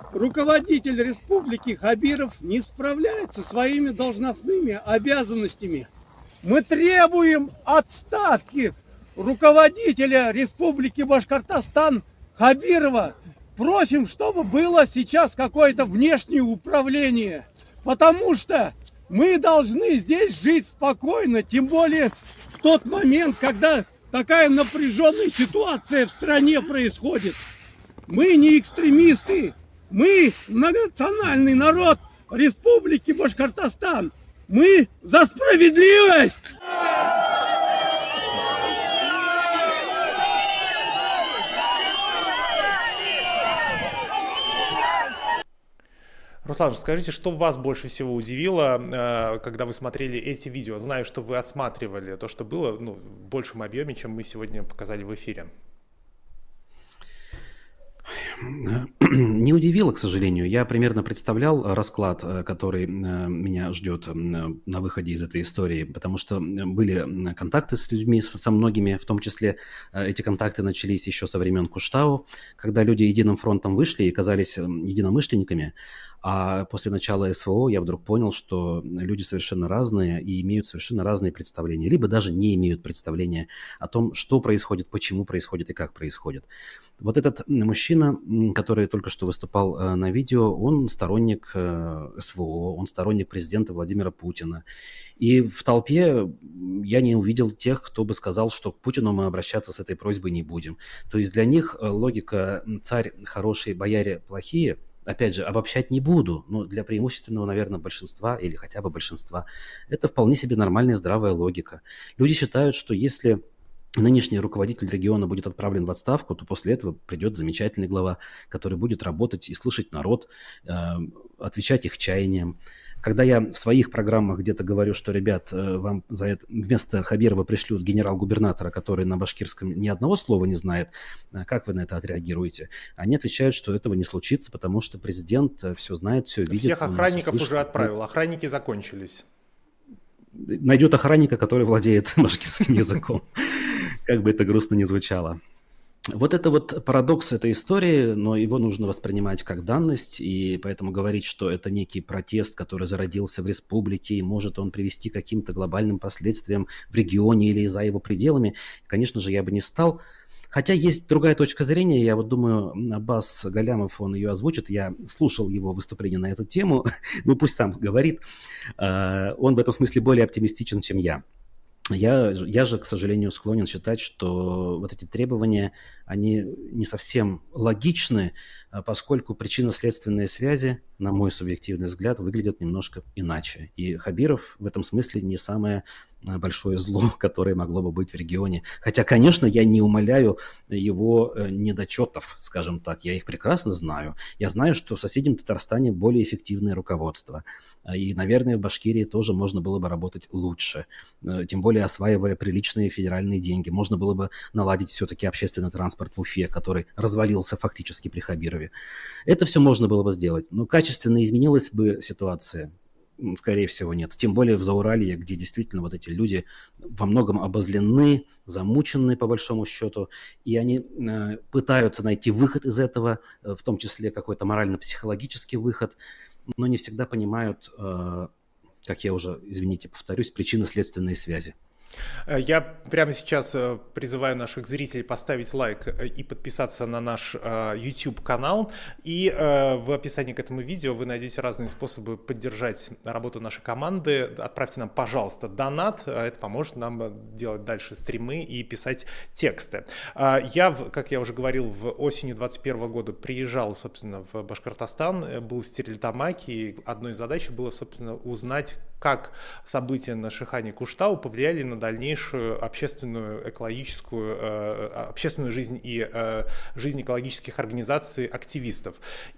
S4: руководитель республики Хабиров не справляется со своими должностными обязанностями. Мы требуем отставки руководителя республики Башкортостан Хабирова. Просим, чтобы было сейчас какое-то внешнее управление, потому что мы должны здесь жить спокойно, тем более в тот момент, когда такая напряженная ситуация в стране происходит. Мы не экстремисты, мы многонациональный народ республики Башкортостан. Мы за справедливость!
S1: Руслан, скажите, что вас больше всего удивило, когда вы смотрели эти видео? Знаю, что вы отсматривали то, что было, в большем объеме, чем мы сегодня показали в эфире.
S2: Не удивило, к сожалению. Я примерно представлял расклад, который меня ждет на выходе из этой истории, потому что были контакты с людьми, со многими, в том числе эти контакты начались еще со времен Куштау, когда люди единым фронтом вышли и казались единомышленниками. А после начала СВО я вдруг понял, что люди совершенно разные и имеют совершенно разные представления, либо даже не имеют представления о том, что происходит, почему происходит и как происходит. Вот этот мужчина, который только что выступал на видео, он сторонник СВО, он сторонник президента Владимира Путина. И в толпе я не увидел тех, кто бы сказал, что к Путину мы обращаться с этой просьбой не будем. То есть для них логика «царь хороший, бояре плохие», опять же, обобщать не буду, но для преимущественного, наверное, большинства или хотя бы большинства это вполне себе нормальная здравая логика. Люди считают, что если нынешний руководитель региона будет отправлен в отставку, то после этого придет замечательный глава, который будет работать и слышать народ, отвечать их чаяниям. Когда я в своих программах где-то говорю, что, ребят, вам за это вместо Хабирова пришлют генерал-губернатора, который на башкирском ни одного слова не знает, как вы на это отреагируете? Они отвечают, что этого не случится, потому что президент все знает, все видит.
S1: Всех охранников уже отправил, охранники закончились.
S2: Найдет охранника, который владеет башкирским языком, как бы это грустно ни звучало. Вот это вот парадокс этой истории, но его нужно воспринимать как данность, и поэтому говорить, что это некий протест, который зародился в республике, и может он привести к каким-то глобальным последствиям в регионе или за его пределами, конечно же, я бы не стал. Хотя есть другая точка зрения, я вот думаю, Аббас Галямов, он ее озвучит, я слушал его выступление на эту тему, ну пусть сам говорит, он в этом смысле более оптимистичен, чем я. Я же, к сожалению, склонен считать, что вот эти требования, они не совсем логичны, поскольку причинно-следственные связи, на мой субъективный взгляд, выглядят немножко иначе. И Хабиров в этом смысле не самое большое зло, которое могло бы быть в регионе. Хотя, конечно, я не умаляю его недочетов, скажем так, я их прекрасно знаю. Я знаю, что в соседнем Татарстане более эффективное руководство. И, наверное, в Башкирии тоже можно было бы работать лучше. Тем более, осваивая приличные федеральные деньги. Можно было бы наладить все-таки общественный транспорт в Уфе, который развалился фактически при Хабирове. Это все можно было бы сделать. Но качественно изменилась бы ситуация? Скорее всего, нет. Тем более в Зауралье, где действительно вот эти люди во многом обозлены, замучены по большому счету, и они пытаются найти выход из этого, в том числе какой-то морально-психологический выход, но не всегда понимают, как я уже, извините, повторюсь, причинно-следственные связи.
S1: Я прямо сейчас призываю наших зрителей поставить лайк и подписаться на наш YouTube-канал. И в описании к этому видео вы найдете разные способы поддержать работу нашей команды. Отправьте нам, пожалуйста, донат. Это поможет нам делать дальше стримы и писать тексты. Я, как я уже говорил, в осенью 2021 года приезжал, собственно, в Башкортостан, был в Стерлитамаке, и одной из задач было, собственно, узнать, как события на Шихане Куштау повлияли на дальнейшую общественную, экологическую, общественную жизнь и жизнь экологических организаций, активистов.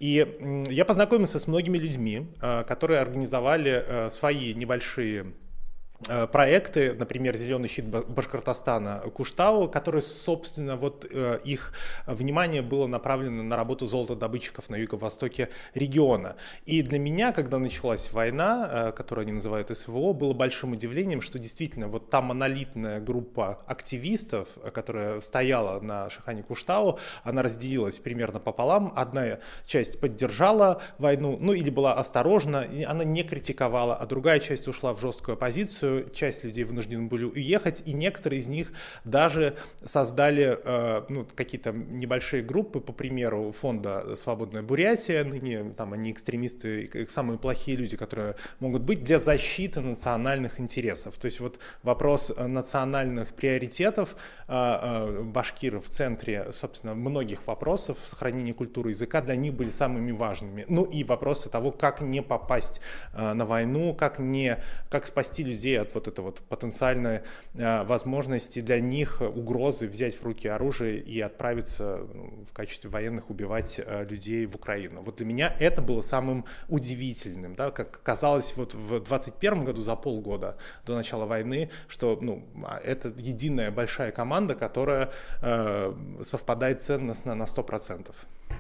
S1: И я познакомился с многими людьми, которые организовали свои небольшие проекты, например, «Зеленый щит Башкортостана» Куштау, которые, собственно, вот их внимание было направлено на работу золотодобытчиков на юго-востоке региона. И для меня, когда началась война, которую они называют СВО, было большим удивлением, что действительно вот та монолитная группа активистов, которая стояла на Шихане Куштау, она разделилась примерно пополам. Одна часть поддержала войну, ну или была осторожна, и она не критиковала, а другая часть ушла в жесткую оппозицию. Часть людей вынуждены были уехать, и некоторые из них даже создали какие-то небольшие группы, по примеру фонда «Свободная Бурятия», ныне там они экстремисты, самые плохие люди, которые могут быть, для защиты национальных интересов. То есть вот вопрос национальных приоритетов башкиров в центре, собственно, многих вопросов сохранения культуры языка для них были самыми важными. Ну и вопросы того, как не попасть на войну, как спасти людей от вот этой вот потенциальной возможности для них, угрозы взять в руки оружие и отправиться в качестве военных убивать людей в Украину. Вот для меня это было самым удивительным, да, как казалось вот в 2021 году, за полгода до начала войны, что это единая большая команда, которая совпадает ценностно на 100%.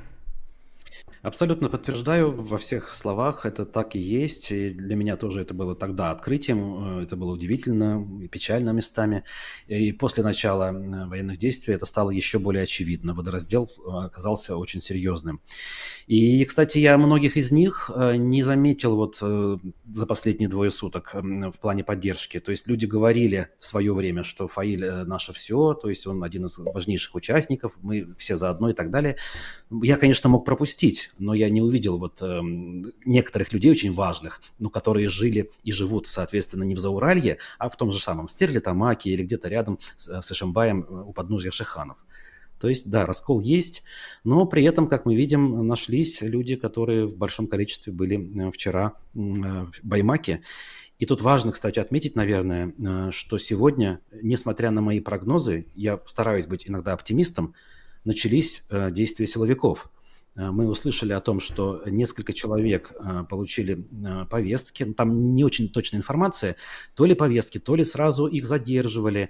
S2: Абсолютно подтверждаю во всех словах, это так и есть. И для меня тоже это было тогда открытием, это было удивительно и печально местами. И после начала военных действий это стало еще более очевидно. Водораздел оказался очень серьезным. И, кстати, я многих из них не заметил вот за последние 2 суток в плане поддержки. То есть люди говорили в свое время, что Фаиль наше все, то есть он один из важнейших участников, мы все заодно и так далее. Я, конечно, мог пропустить, но я не увидел вот некоторых людей очень важных, которые жили и живут, соответственно, не в Зауралье, а в том же самом Стерлитамаке или где-то рядом с Ишимбаем у подножья Шиханов. То есть, да, раскол есть, но при этом, как мы видим, нашлись люди, которые в большом количестве были вчера в Баймаке. И тут важно, кстати, отметить, наверное, что сегодня, несмотря на мои прогнозы, я стараюсь быть иногда оптимистом, начались действия силовиков. Мы услышали о том, что несколько человек получили повестки. Там не очень точная информация. То ли повестки, то ли сразу их задерживали.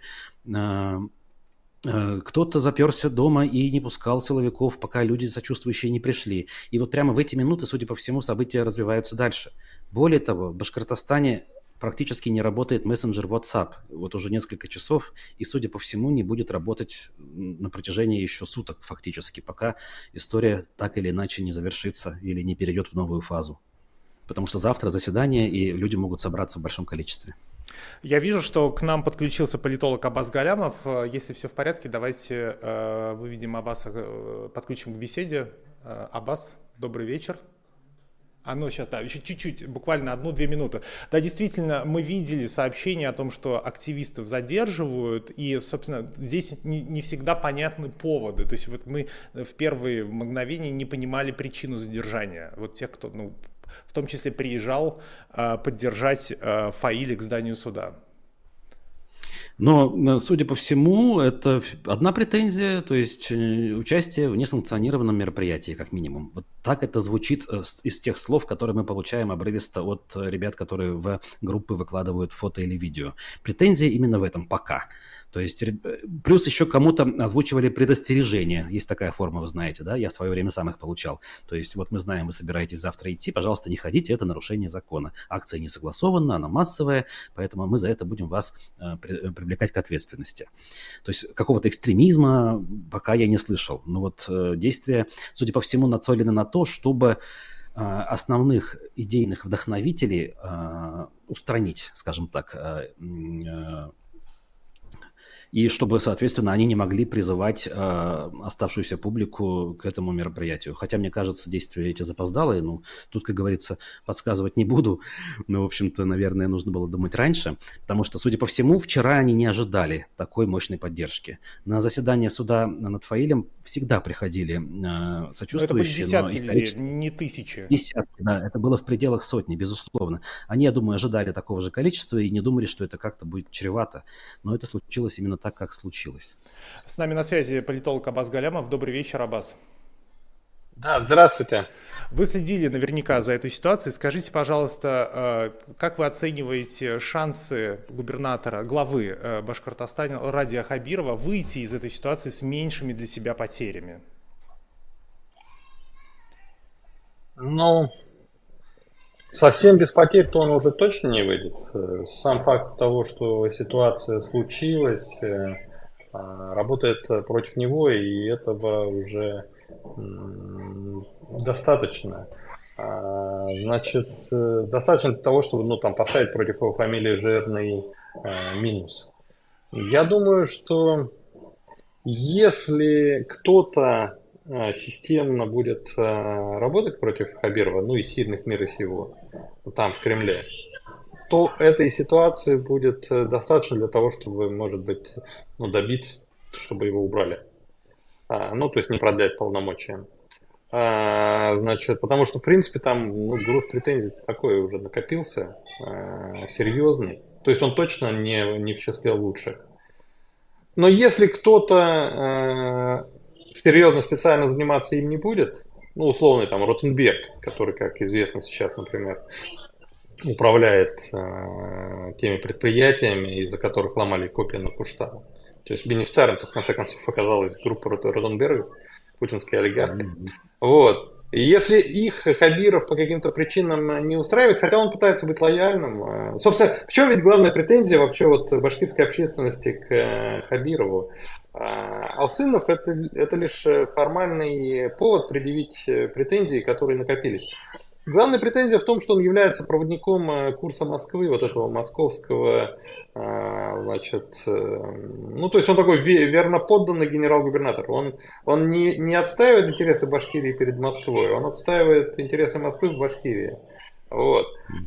S2: Кто-то заперся дома и не пускал силовиков, пока люди сочувствующие не пришли. И вот прямо в эти минуты, судя по всему, события развиваются дальше. Более того, в Башкортостане практически не работает мессенджер WhatsApp. Вот уже несколько часов, и, судя по всему, не будет работать на протяжении еще суток фактически, пока история так или иначе не завершится или не перейдет в новую фазу. Потому что завтра заседание, и люди могут собраться в большом количестве.
S1: Я вижу, что к нам подключился политолог Аббас Галямов. Если все в порядке, давайте выведем Аббаса, подключим к беседе. Аббас, добрый вечер. Сейчас, да, еще чуть-чуть, буквально 1-2 минуты. Да, действительно, мы видели сообщение о том, что активистов задерживают, и, собственно, здесь не всегда понятны поводы. То есть вот мы в первые мгновения не понимали причину задержания. Вот тех, кто, в том числе приезжал поддержать Фаиля к зданию суда.
S2: Но, судя по всему, это одна претензия, то есть участие в несанкционированном мероприятии, как минимум. Вот так это звучит из тех слов, которые мы получаем обрывисто от ребят, которые в группы выкладывают фото или видео. Претензия именно в этом пока. То есть, плюс еще кому-то озвучивали предостережение. Есть такая форма, вы знаете, да? Я в свое время сам их получал. То есть, вот мы знаем, вы собираетесь завтра идти, пожалуйста, не ходите, это нарушение закона. Акция не согласована, она массовая, поэтому мы за это будем вас привлекать к ответственности. То есть, какого-то экстремизма пока я не слышал. Но вот действия, судя по всему, нацелены на то, чтобы основных идейных вдохновителей устранить, скажем так, и чтобы, соответственно, они не могли призывать оставшуюся публику к этому мероприятию. Хотя, мне кажется, действия эти запоздалые. Тут, как говорится, подсказывать не буду. Но, в общем-то, наверное, нужно было думать раньше. Потому что, судя по всему, вчера они не ожидали такой мощной поддержки. На заседание суда над Фаилем всегда приходили сочувствующие. Это были
S1: десятки людей, не тысячи.
S2: Десятки, да. Это было в пределах сотни, безусловно. Они, я думаю, ожидали такого же количества и не думали, что это как-то будет чревато. Но это случилось именно так, как случилось.
S1: С нами на связи политолог Аббас Галямов. Добрый вечер, Аббас.
S5: Да, здравствуйте.
S1: Вы следили наверняка за этой ситуацией. Скажите, пожалуйста, как вы оцениваете шансы губернатора, главы Башкортостана Радия Хабирова выйти из этой ситуации с меньшими для себя потерями?
S5: Ну, совсем без потерь-то он уже точно не выйдет. Сам факт того, что ситуация случилась, работает против него, и этого уже достаточно. Значит, достаточно для того, чтобы там поставить против его фамилии жирный минус. Я думаю, что если кто-то системно будет работать против Хабирова, ну и сильных мира сего, там в Кремле, то этой ситуации будет достаточно для того, чтобы, может быть, добиться, чтобы его убрали. Ну, то есть не продлять полномочия. Значит, потому что, в принципе, там груз претензий такой уже накопился, серьезный. То есть он точно не в числе лучших. Но если кто-то серьезно специально заниматься им не будет, ну, условный там Ротенберг, который, как известно сейчас, например, управляет теми предприятиями, из-за которых ломали копии на Куштау. То есть бенефициаром-то в конце концов оказалась группа Ротенберга, путинские олигархи. Вот. И если их Хабиров по каким-то причинам не устраивает, хотя он пытается быть лояльным. Собственно, в чем ведь главная претензия вообще вот башкирской общественности к Хабирову? Алсынов это лишь формальный повод предъявить претензии, которые накопились. Главная претензия в том, что он является проводником курса Москвы, вот этого московского, значит, ну, то есть он такой верноподданный генерал-губернатор. Он не отстаивает интересы Башкирии перед Москвой, он отстаивает интересы Москвы в Башкирии. Вот.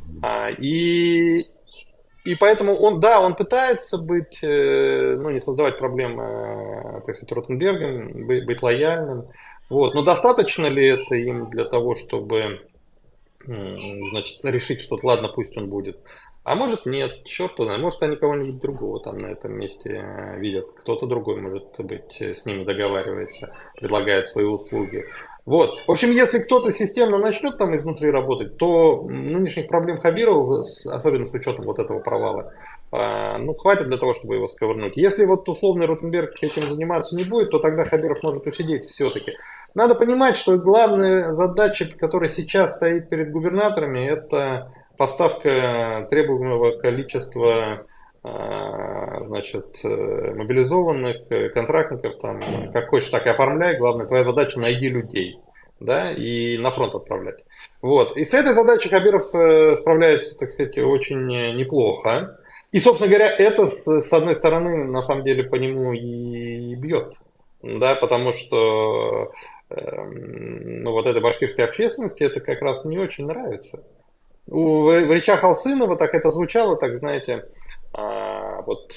S5: И поэтому он пытается быть, ну, не создавать проблем, так сказать, Ротенбергом, быть лояльным. Вот. Но достаточно ли это им для того, чтобы, значит, решить что-то, ладно, пусть он будет. А может нет, черт знает, может они кого-нибудь другого там на этом месте видят, кто-то другой, может быть, с ними договаривается, предлагает свои услуги. Вот, в общем, если кто-то системно начнет там изнутри работать, то нынешних проблем Хабирова, особенно с учетом вот этого провала, ну, хватит для того, чтобы его сковырнуть. Если вот условный Ротенберг этим заниматься не будет, то тогда Хабиров может усидеть все-таки. Надо понимать, что главная задача, которая сейчас стоит перед губернаторами, это поставка требуемого количества, значит, мобилизованных контрактников, там, как хочешь, так и оформляй. Главное, твоя задача — найди людей, да, и на фронт отправлять. Вот. И с этой задачей Хабиров справляется, так сказать, очень неплохо. И, собственно говоря, это, с одной стороны, на самом деле, по нему и бьет. Да, потому что ну, вот этой башкирской общественности это как раз не очень нравится. В речах Алсынова так это звучало, так, знаете, вот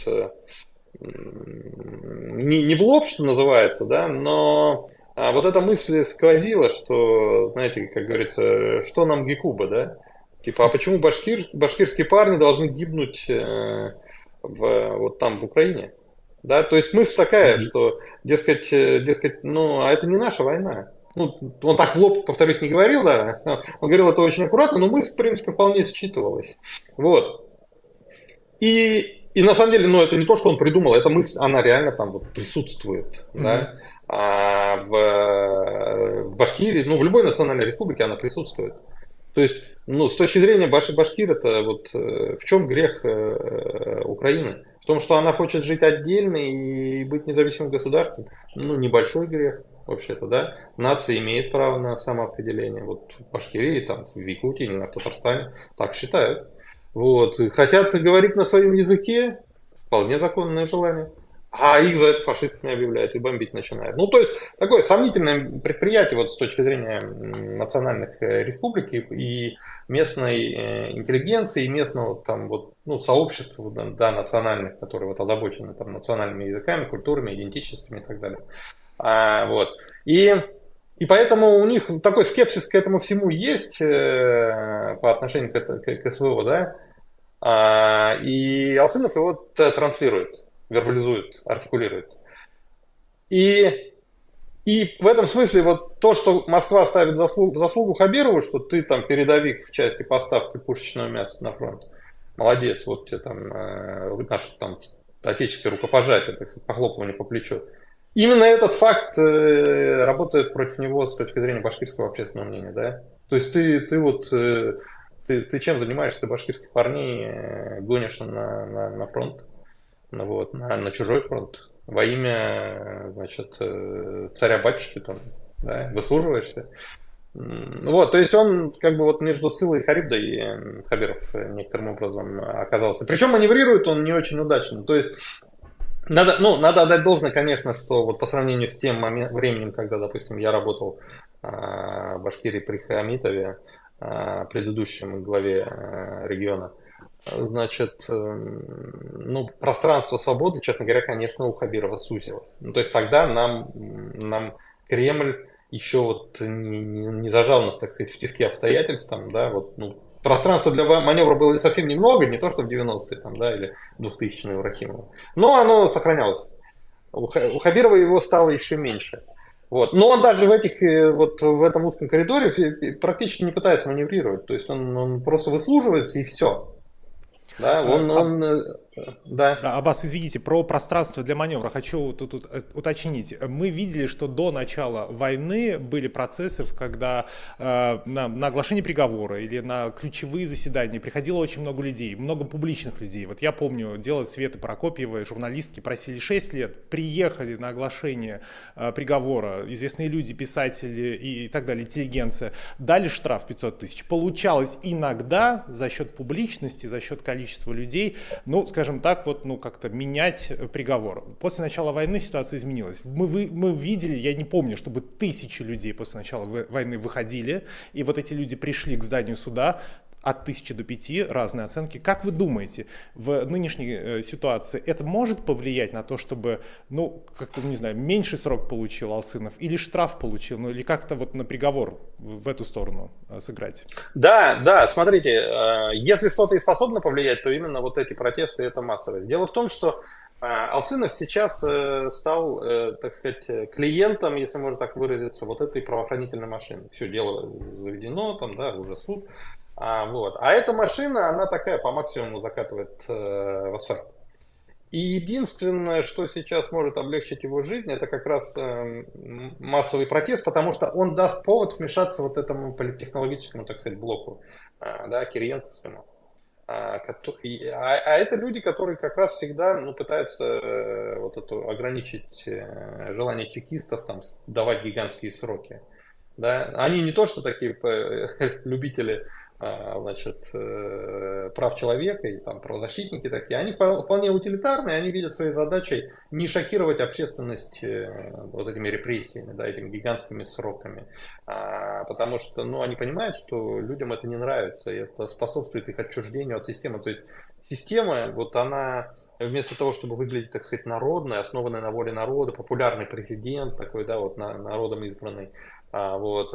S5: не в лоб, что называется, да, но вот эта мысль сквозила, что, знаете, как говорится, что нам Гекуба, да? Типа, а почему башкирские парни должны гибнуть вот там, в Украине? Да, то есть мысль такая, что, дескать, ну, а это не наша война. Ну, он так в лоб, повторюсь, не говорил, да, он говорил это очень аккуратно, но мысль, в принципе, вполне считывалась. Вот. И на самом деле, ну, это не то, что он придумал, эта мысль, она реально там вот присутствует, да. А в Башкирии, ну, в любой национальной республике она присутствует. То есть, ну, с точки зрения Башкир, это вот в чем грех Украины? В том, что она хочет жить отдельно и быть независимым государством. Ну, небольшой грех, вообще-то, да. Нация имеет право на самоопределение. Вот в Башкирии, там, в Якутии, не в Татарстане так считают. Вот. Хотят говорить на своем языке, вполне законное желание. А их за это фашистами объявляют и бомбить начинают. Ну, то есть, такое сомнительное предприятие вот с точки зрения национальных республик и местной интеллигенции, и местного там вот, ну, сообщества, да, национальных, которые вот озабочены там национальными языками, культурами, идентичностями и так далее. Вот. И поэтому у них такой скепсис к этому всему есть по отношению к СВО, да. И Алсынов его транслирует, вербализует, артикулирует. И И в этом смысле вот то, что Москва ставит заслугу Хабирову, что ты там передовик в части поставки пушечного мяса на фронт, молодец, вот тебе там наше там отеческое рукопожатие, так сказать, похлопывание по плечу. Именно этот факт работает против него с точки зрения башкирского общественного мнения, да? То есть ты чем занимаешься? Ты башкирских парней гонишь на фронт, вот, на чужой фронт во имя, значит, царя-батюшки там, да, выслуживаешься. Вот, то есть он как бы вот между Сылой и Харибдой Хабиров некоторым образом оказался. Причем маневрирует он не очень удачно. То есть надо отдать должное, конечно, что вот по сравнению с тем временем, когда, допустим, я работал в Башкирии при Хамитове, предыдущем главе региона, значит, пространство свободы, честно говоря, конечно, у Хабирова сузилось. То есть тогда нам Кремль еще вот не зажал нас, так сказать, в тиски обстоятельств, там, да, вот, пространства для маневра было совсем немного, не то что в 90-е там, да, или 2000-е у Рахимова, но оно сохранялось. У Хабирова его стало еще меньше. Вот. Но он даже в этом узком коридоре практически не пытается маневрировать, то есть он просто выслуживается и все. Да, да.
S1: Да, Аббас, извините, про пространство для маневра хочу тут уточнить. Мы видели, что до начала войны были процессы, когда на оглашение приговора или на ключевые заседания приходило очень много людей, много публичных людей. Вот я помню, дело Светы Прокопьевой, журналистки просили 6 лет, приехали на оглашение приговора, известные люди, писатели и так далее, интеллигенция, дали штраф 500 тысяч. Получалось иногда за счет публичности, за счет количества людей, скажем так, как-то менять приговор. После начала войны ситуация изменилась. Мы видели, я не помню, чтобы тысячи людей после начала войны выходили, и вот эти люди пришли к зданию суда, от 1000 до 5, разные оценки. Как вы думаете, в нынешней ситуации это может повлиять на то, чтобы, как-то, не знаю, меньший срок получил Алсынов, или штраф получил, или как-то вот на приговор в эту сторону сыграть?
S5: Да, смотрите, если что-то и способно повлиять, то именно вот эти протесты, это массовость. Дело в том, что Алсынов сейчас стал, так сказать, клиентом, если можно так выразиться, вот этой правоохранительной машины. Все дело заведено, там, да, уже суд. А эта машина, она такая по максимуму закатывает в асфальт. И единственное, что сейчас может облегчить его жизнь, это как раз массовый протест, потому что он даст повод вмешаться вот этому политтехнологическому, так сказать, блоку, да, кириенковскому. Это люди, которые как раз всегда пытаются ограничить желание чекистов, там, давать гигантские сроки. Да? Они не то, что такие любители, значит, прав человека и там, правозащитники такие, они вполне утилитарные, они видят своей задачей не шокировать общественность вот этими репрессиями, да, этими гигантскими сроками, потому что они понимают, что людям это не нравится, и это способствует их отчуждению от системы. То есть система, вот она... Вместо того, чтобы выглядеть, так сказать, народной, основанной на воле народа, популярный президент, такой, да, вот народом избранный, вот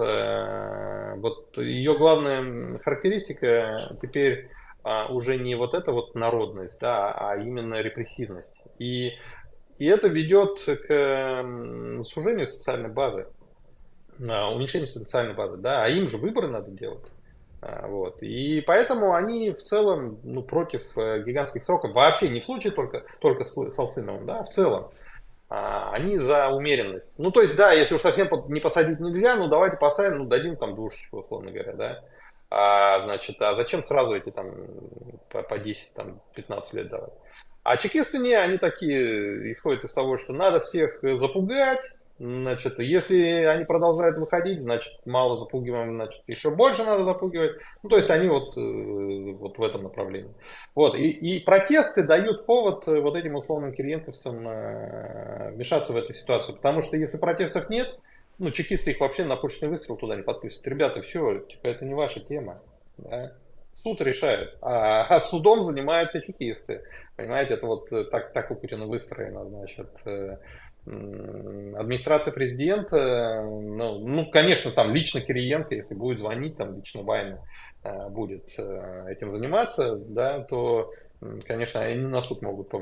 S5: ее главная характеристика теперь уже не вот эта вот народность, да, а именно репрессивность. И это ведет к сужению социальной базы, уменьшению социальной базы, да, а им же выборы надо делать. Вот. И поэтому они в целом против гигантских сроков, вообще не в случае только с Алсыновым, да, а в целом. Они за умеренность. То есть, да, если уж совсем не посадить нельзя, давайте посадим, дадим там душечку, условно говоря, да. Значит, зачем сразу эти там по 10, там, 15 лет давать? А чекисты они такие исходят из того, что надо всех запугать. Значит, если они продолжают выходить, значит, мало запугиваем, значит, еще больше надо запугивать. То есть они вот в этом направлении. Вот. И протесты дают повод вот этим условным кириенковцам вмешаться в эту ситуацию. Потому что если протестов нет, чекисты их вообще на пушечный выстрел туда не подпустят. Ребята, все, это не ваша тема. Да? Суд решает, а судом занимаются чекисты. Понимаете, это вот так у Путина выстроено, значит. Администрация президента, конечно, там лично Кириенко, если будет звонить, там лично Вайна будет этим заниматься, да, то, конечно, они на суд могут повлиять.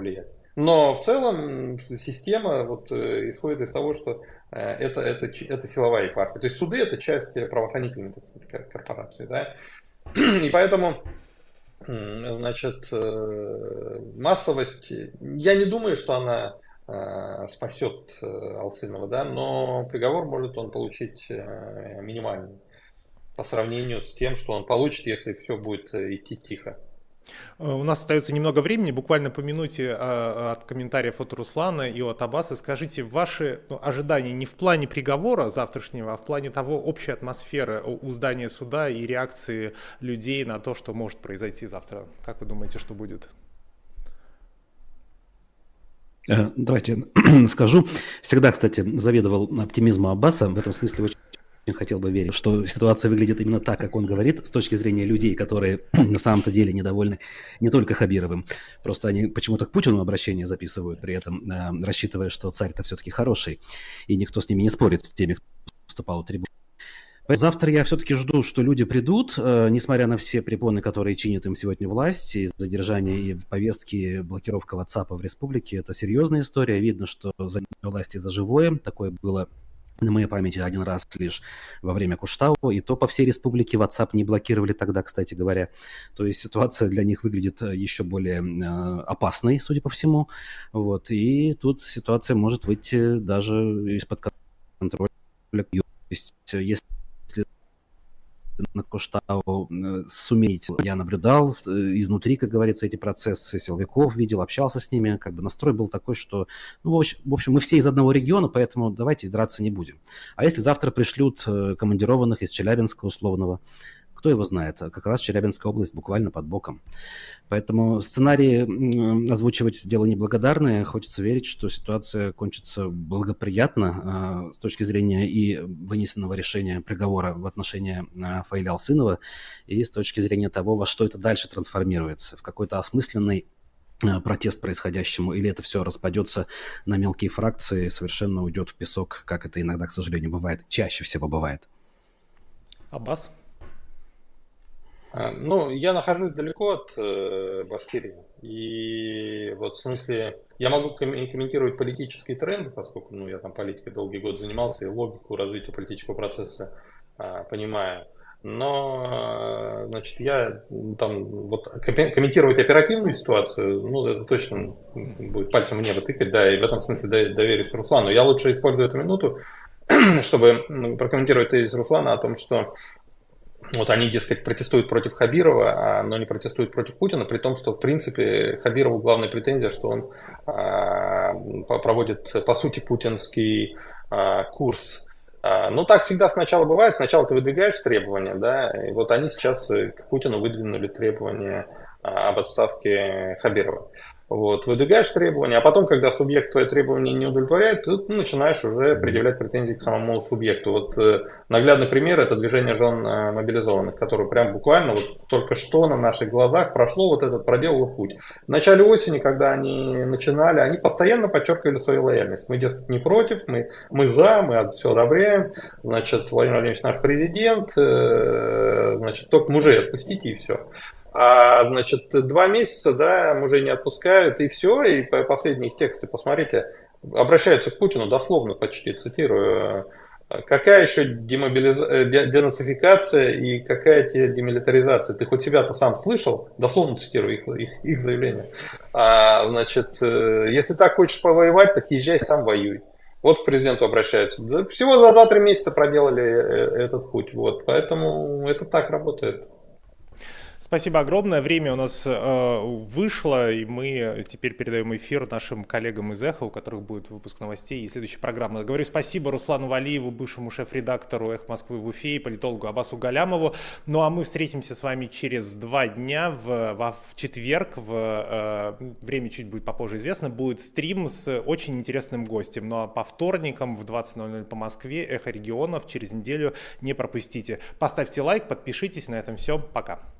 S5: Но в целом система вот исходит из того, что это силовая епархия. То есть суды это часть правоохранительной, так сказать, корпорации, да. И поэтому, значит, массовость, я не думаю, что она спасет Алсынова, да, но приговор может он получить минимальный по сравнению с тем, что он получит, если все будет идти тихо.
S1: У нас остается немного времени, буквально по минуте от комментариев от Руслана и от Аббаса. Скажите, ваши ожидания не в плане приговора завтрашнего, а в плане того общей атмосферы у здания суда и реакции людей на то, что может произойти завтра. Как вы думаете, что будет?
S2: Давайте скажу. Всегда, кстати, завидовал оптимизму Аббаса. В этом смысле очень хотел бы верить, что ситуация выглядит именно так, как он говорит, с точки зрения людей, которые на самом-то деле недовольны не только Хабировым. Просто они почему-то к Путину обращение записывают, при этом рассчитывая, что царь-то все-таки хороший, и никто с ними не спорит, с теми, кто выступал у трибуны. Завтра я все-таки жду, что люди придут, несмотря на все препоны, которые чинит им сегодня власть, и задержание и повестки, блокировка WhatsApp в республике, это серьезная история. Видно, что за власти за живое. Такое было на моей памяти один раз лишь во время Куштау, и то по всей республике WhatsApp не блокировали тогда, кстати говоря. То есть ситуация для них выглядит еще более опасной, судя по всему. Вот. И тут ситуация может выйти даже из-под контроля. То есть если на Куштау суметь. Я наблюдал изнутри, как говорится, эти процессы, силовиков видел, общался с ними, как бы настрой был такой, что, ну, в общем, мы все из одного региона, поэтому давайте драться не будем. А если завтра пришлют командированных из Челябинска условного, кто его знает, как раз Челябинская область буквально под боком. Поэтому сценарии озвучивать дело неблагодарное. Хочется верить, что ситуация кончится благоприятно с точки зрения и вынесенного решения приговора в отношении Фаиля Алсынова, и с точки зрения того, во что это дальше трансформируется, в какой-то осмысленный протест происходящему, или это все распадется на мелкие фракции, совершенно уйдет в песок, как это иногда, к сожалению, бывает, чаще всего бывает.
S1: Аббас?
S5: Ну, я нахожусь далеко от Башкирии, и вот в смысле, я могу комментировать политические тренды, поскольку, ну, я там политикой долгие годы занимался, и логику развития политического процесса понимаю. Но, значит, я там вот комментировать оперативную ситуацию, ну, это точно будет пальцем в небо тыкать, да, и в этом смысле доверюсь Руслану. Я лучше использую эту минуту, чтобы прокомментировать тезис Руслана о том, что вот они, дескать, протестуют против Хабирова, но не протестуют против Путина, при том, что, в принципе, Хабирову главная претензия, что он проводит, по сути, путинский курс. Ну, так всегда сначала бывает. Сначала ты выдвигаешь требования, да, и вот они сейчас к Путину выдвинули требования об отставке Хабирова. Вот, выдвигаешь требования, а потом, когда субъект твои требования не удовлетворяет, ты начинаешь уже предъявлять претензии к самому субъекту. Вот наглядный пример — это движение жен мобилизованных, которое прям буквально вот только что на наших глазах прошло вот этот, проделало путь. В начале осени, когда они начинали, они постоянно подчеркивали свою лояльность. Мы, дескать, не против, мы за, мы все одобряем. Значит, Владимир Владимирович наш президент, значит, только мужей отпустите и все. Значит, 2 месяца, да, мужей не отпускают, и все, и последние их тексты, посмотрите, обращаются к Путину, дословно почти цитирую, какая еще денацификация и какая тебе демилитаризация, ты хоть себя-то сам слышал, дословно цитирую их заявление, значит, если так хочешь повоевать, так езжай сам воюй. Вот к президенту обращаются. Всего за 2-3 месяца проделали этот путь, вот, поэтому это так работает.
S1: Спасибо огромное. Время у нас вышло, и мы теперь передаем эфир нашим коллегам из «Эхо», у которых будет выпуск новостей и следующая программа. Говорю спасибо Руслану Валиеву, бывшему шеф-редактору «Эхо Москвы» в Уфе, и политологу Аббасу Галямову. Ну а мы встретимся с вами через 2 дня, в четверг, время чуть будет попозже известно, будет стрим с очень интересным гостем. Ну а по вторникам в 20:00 по Москве «Эхо регионов» через неделю не пропустите. Поставьте лайк, подпишитесь. На этом все. Пока.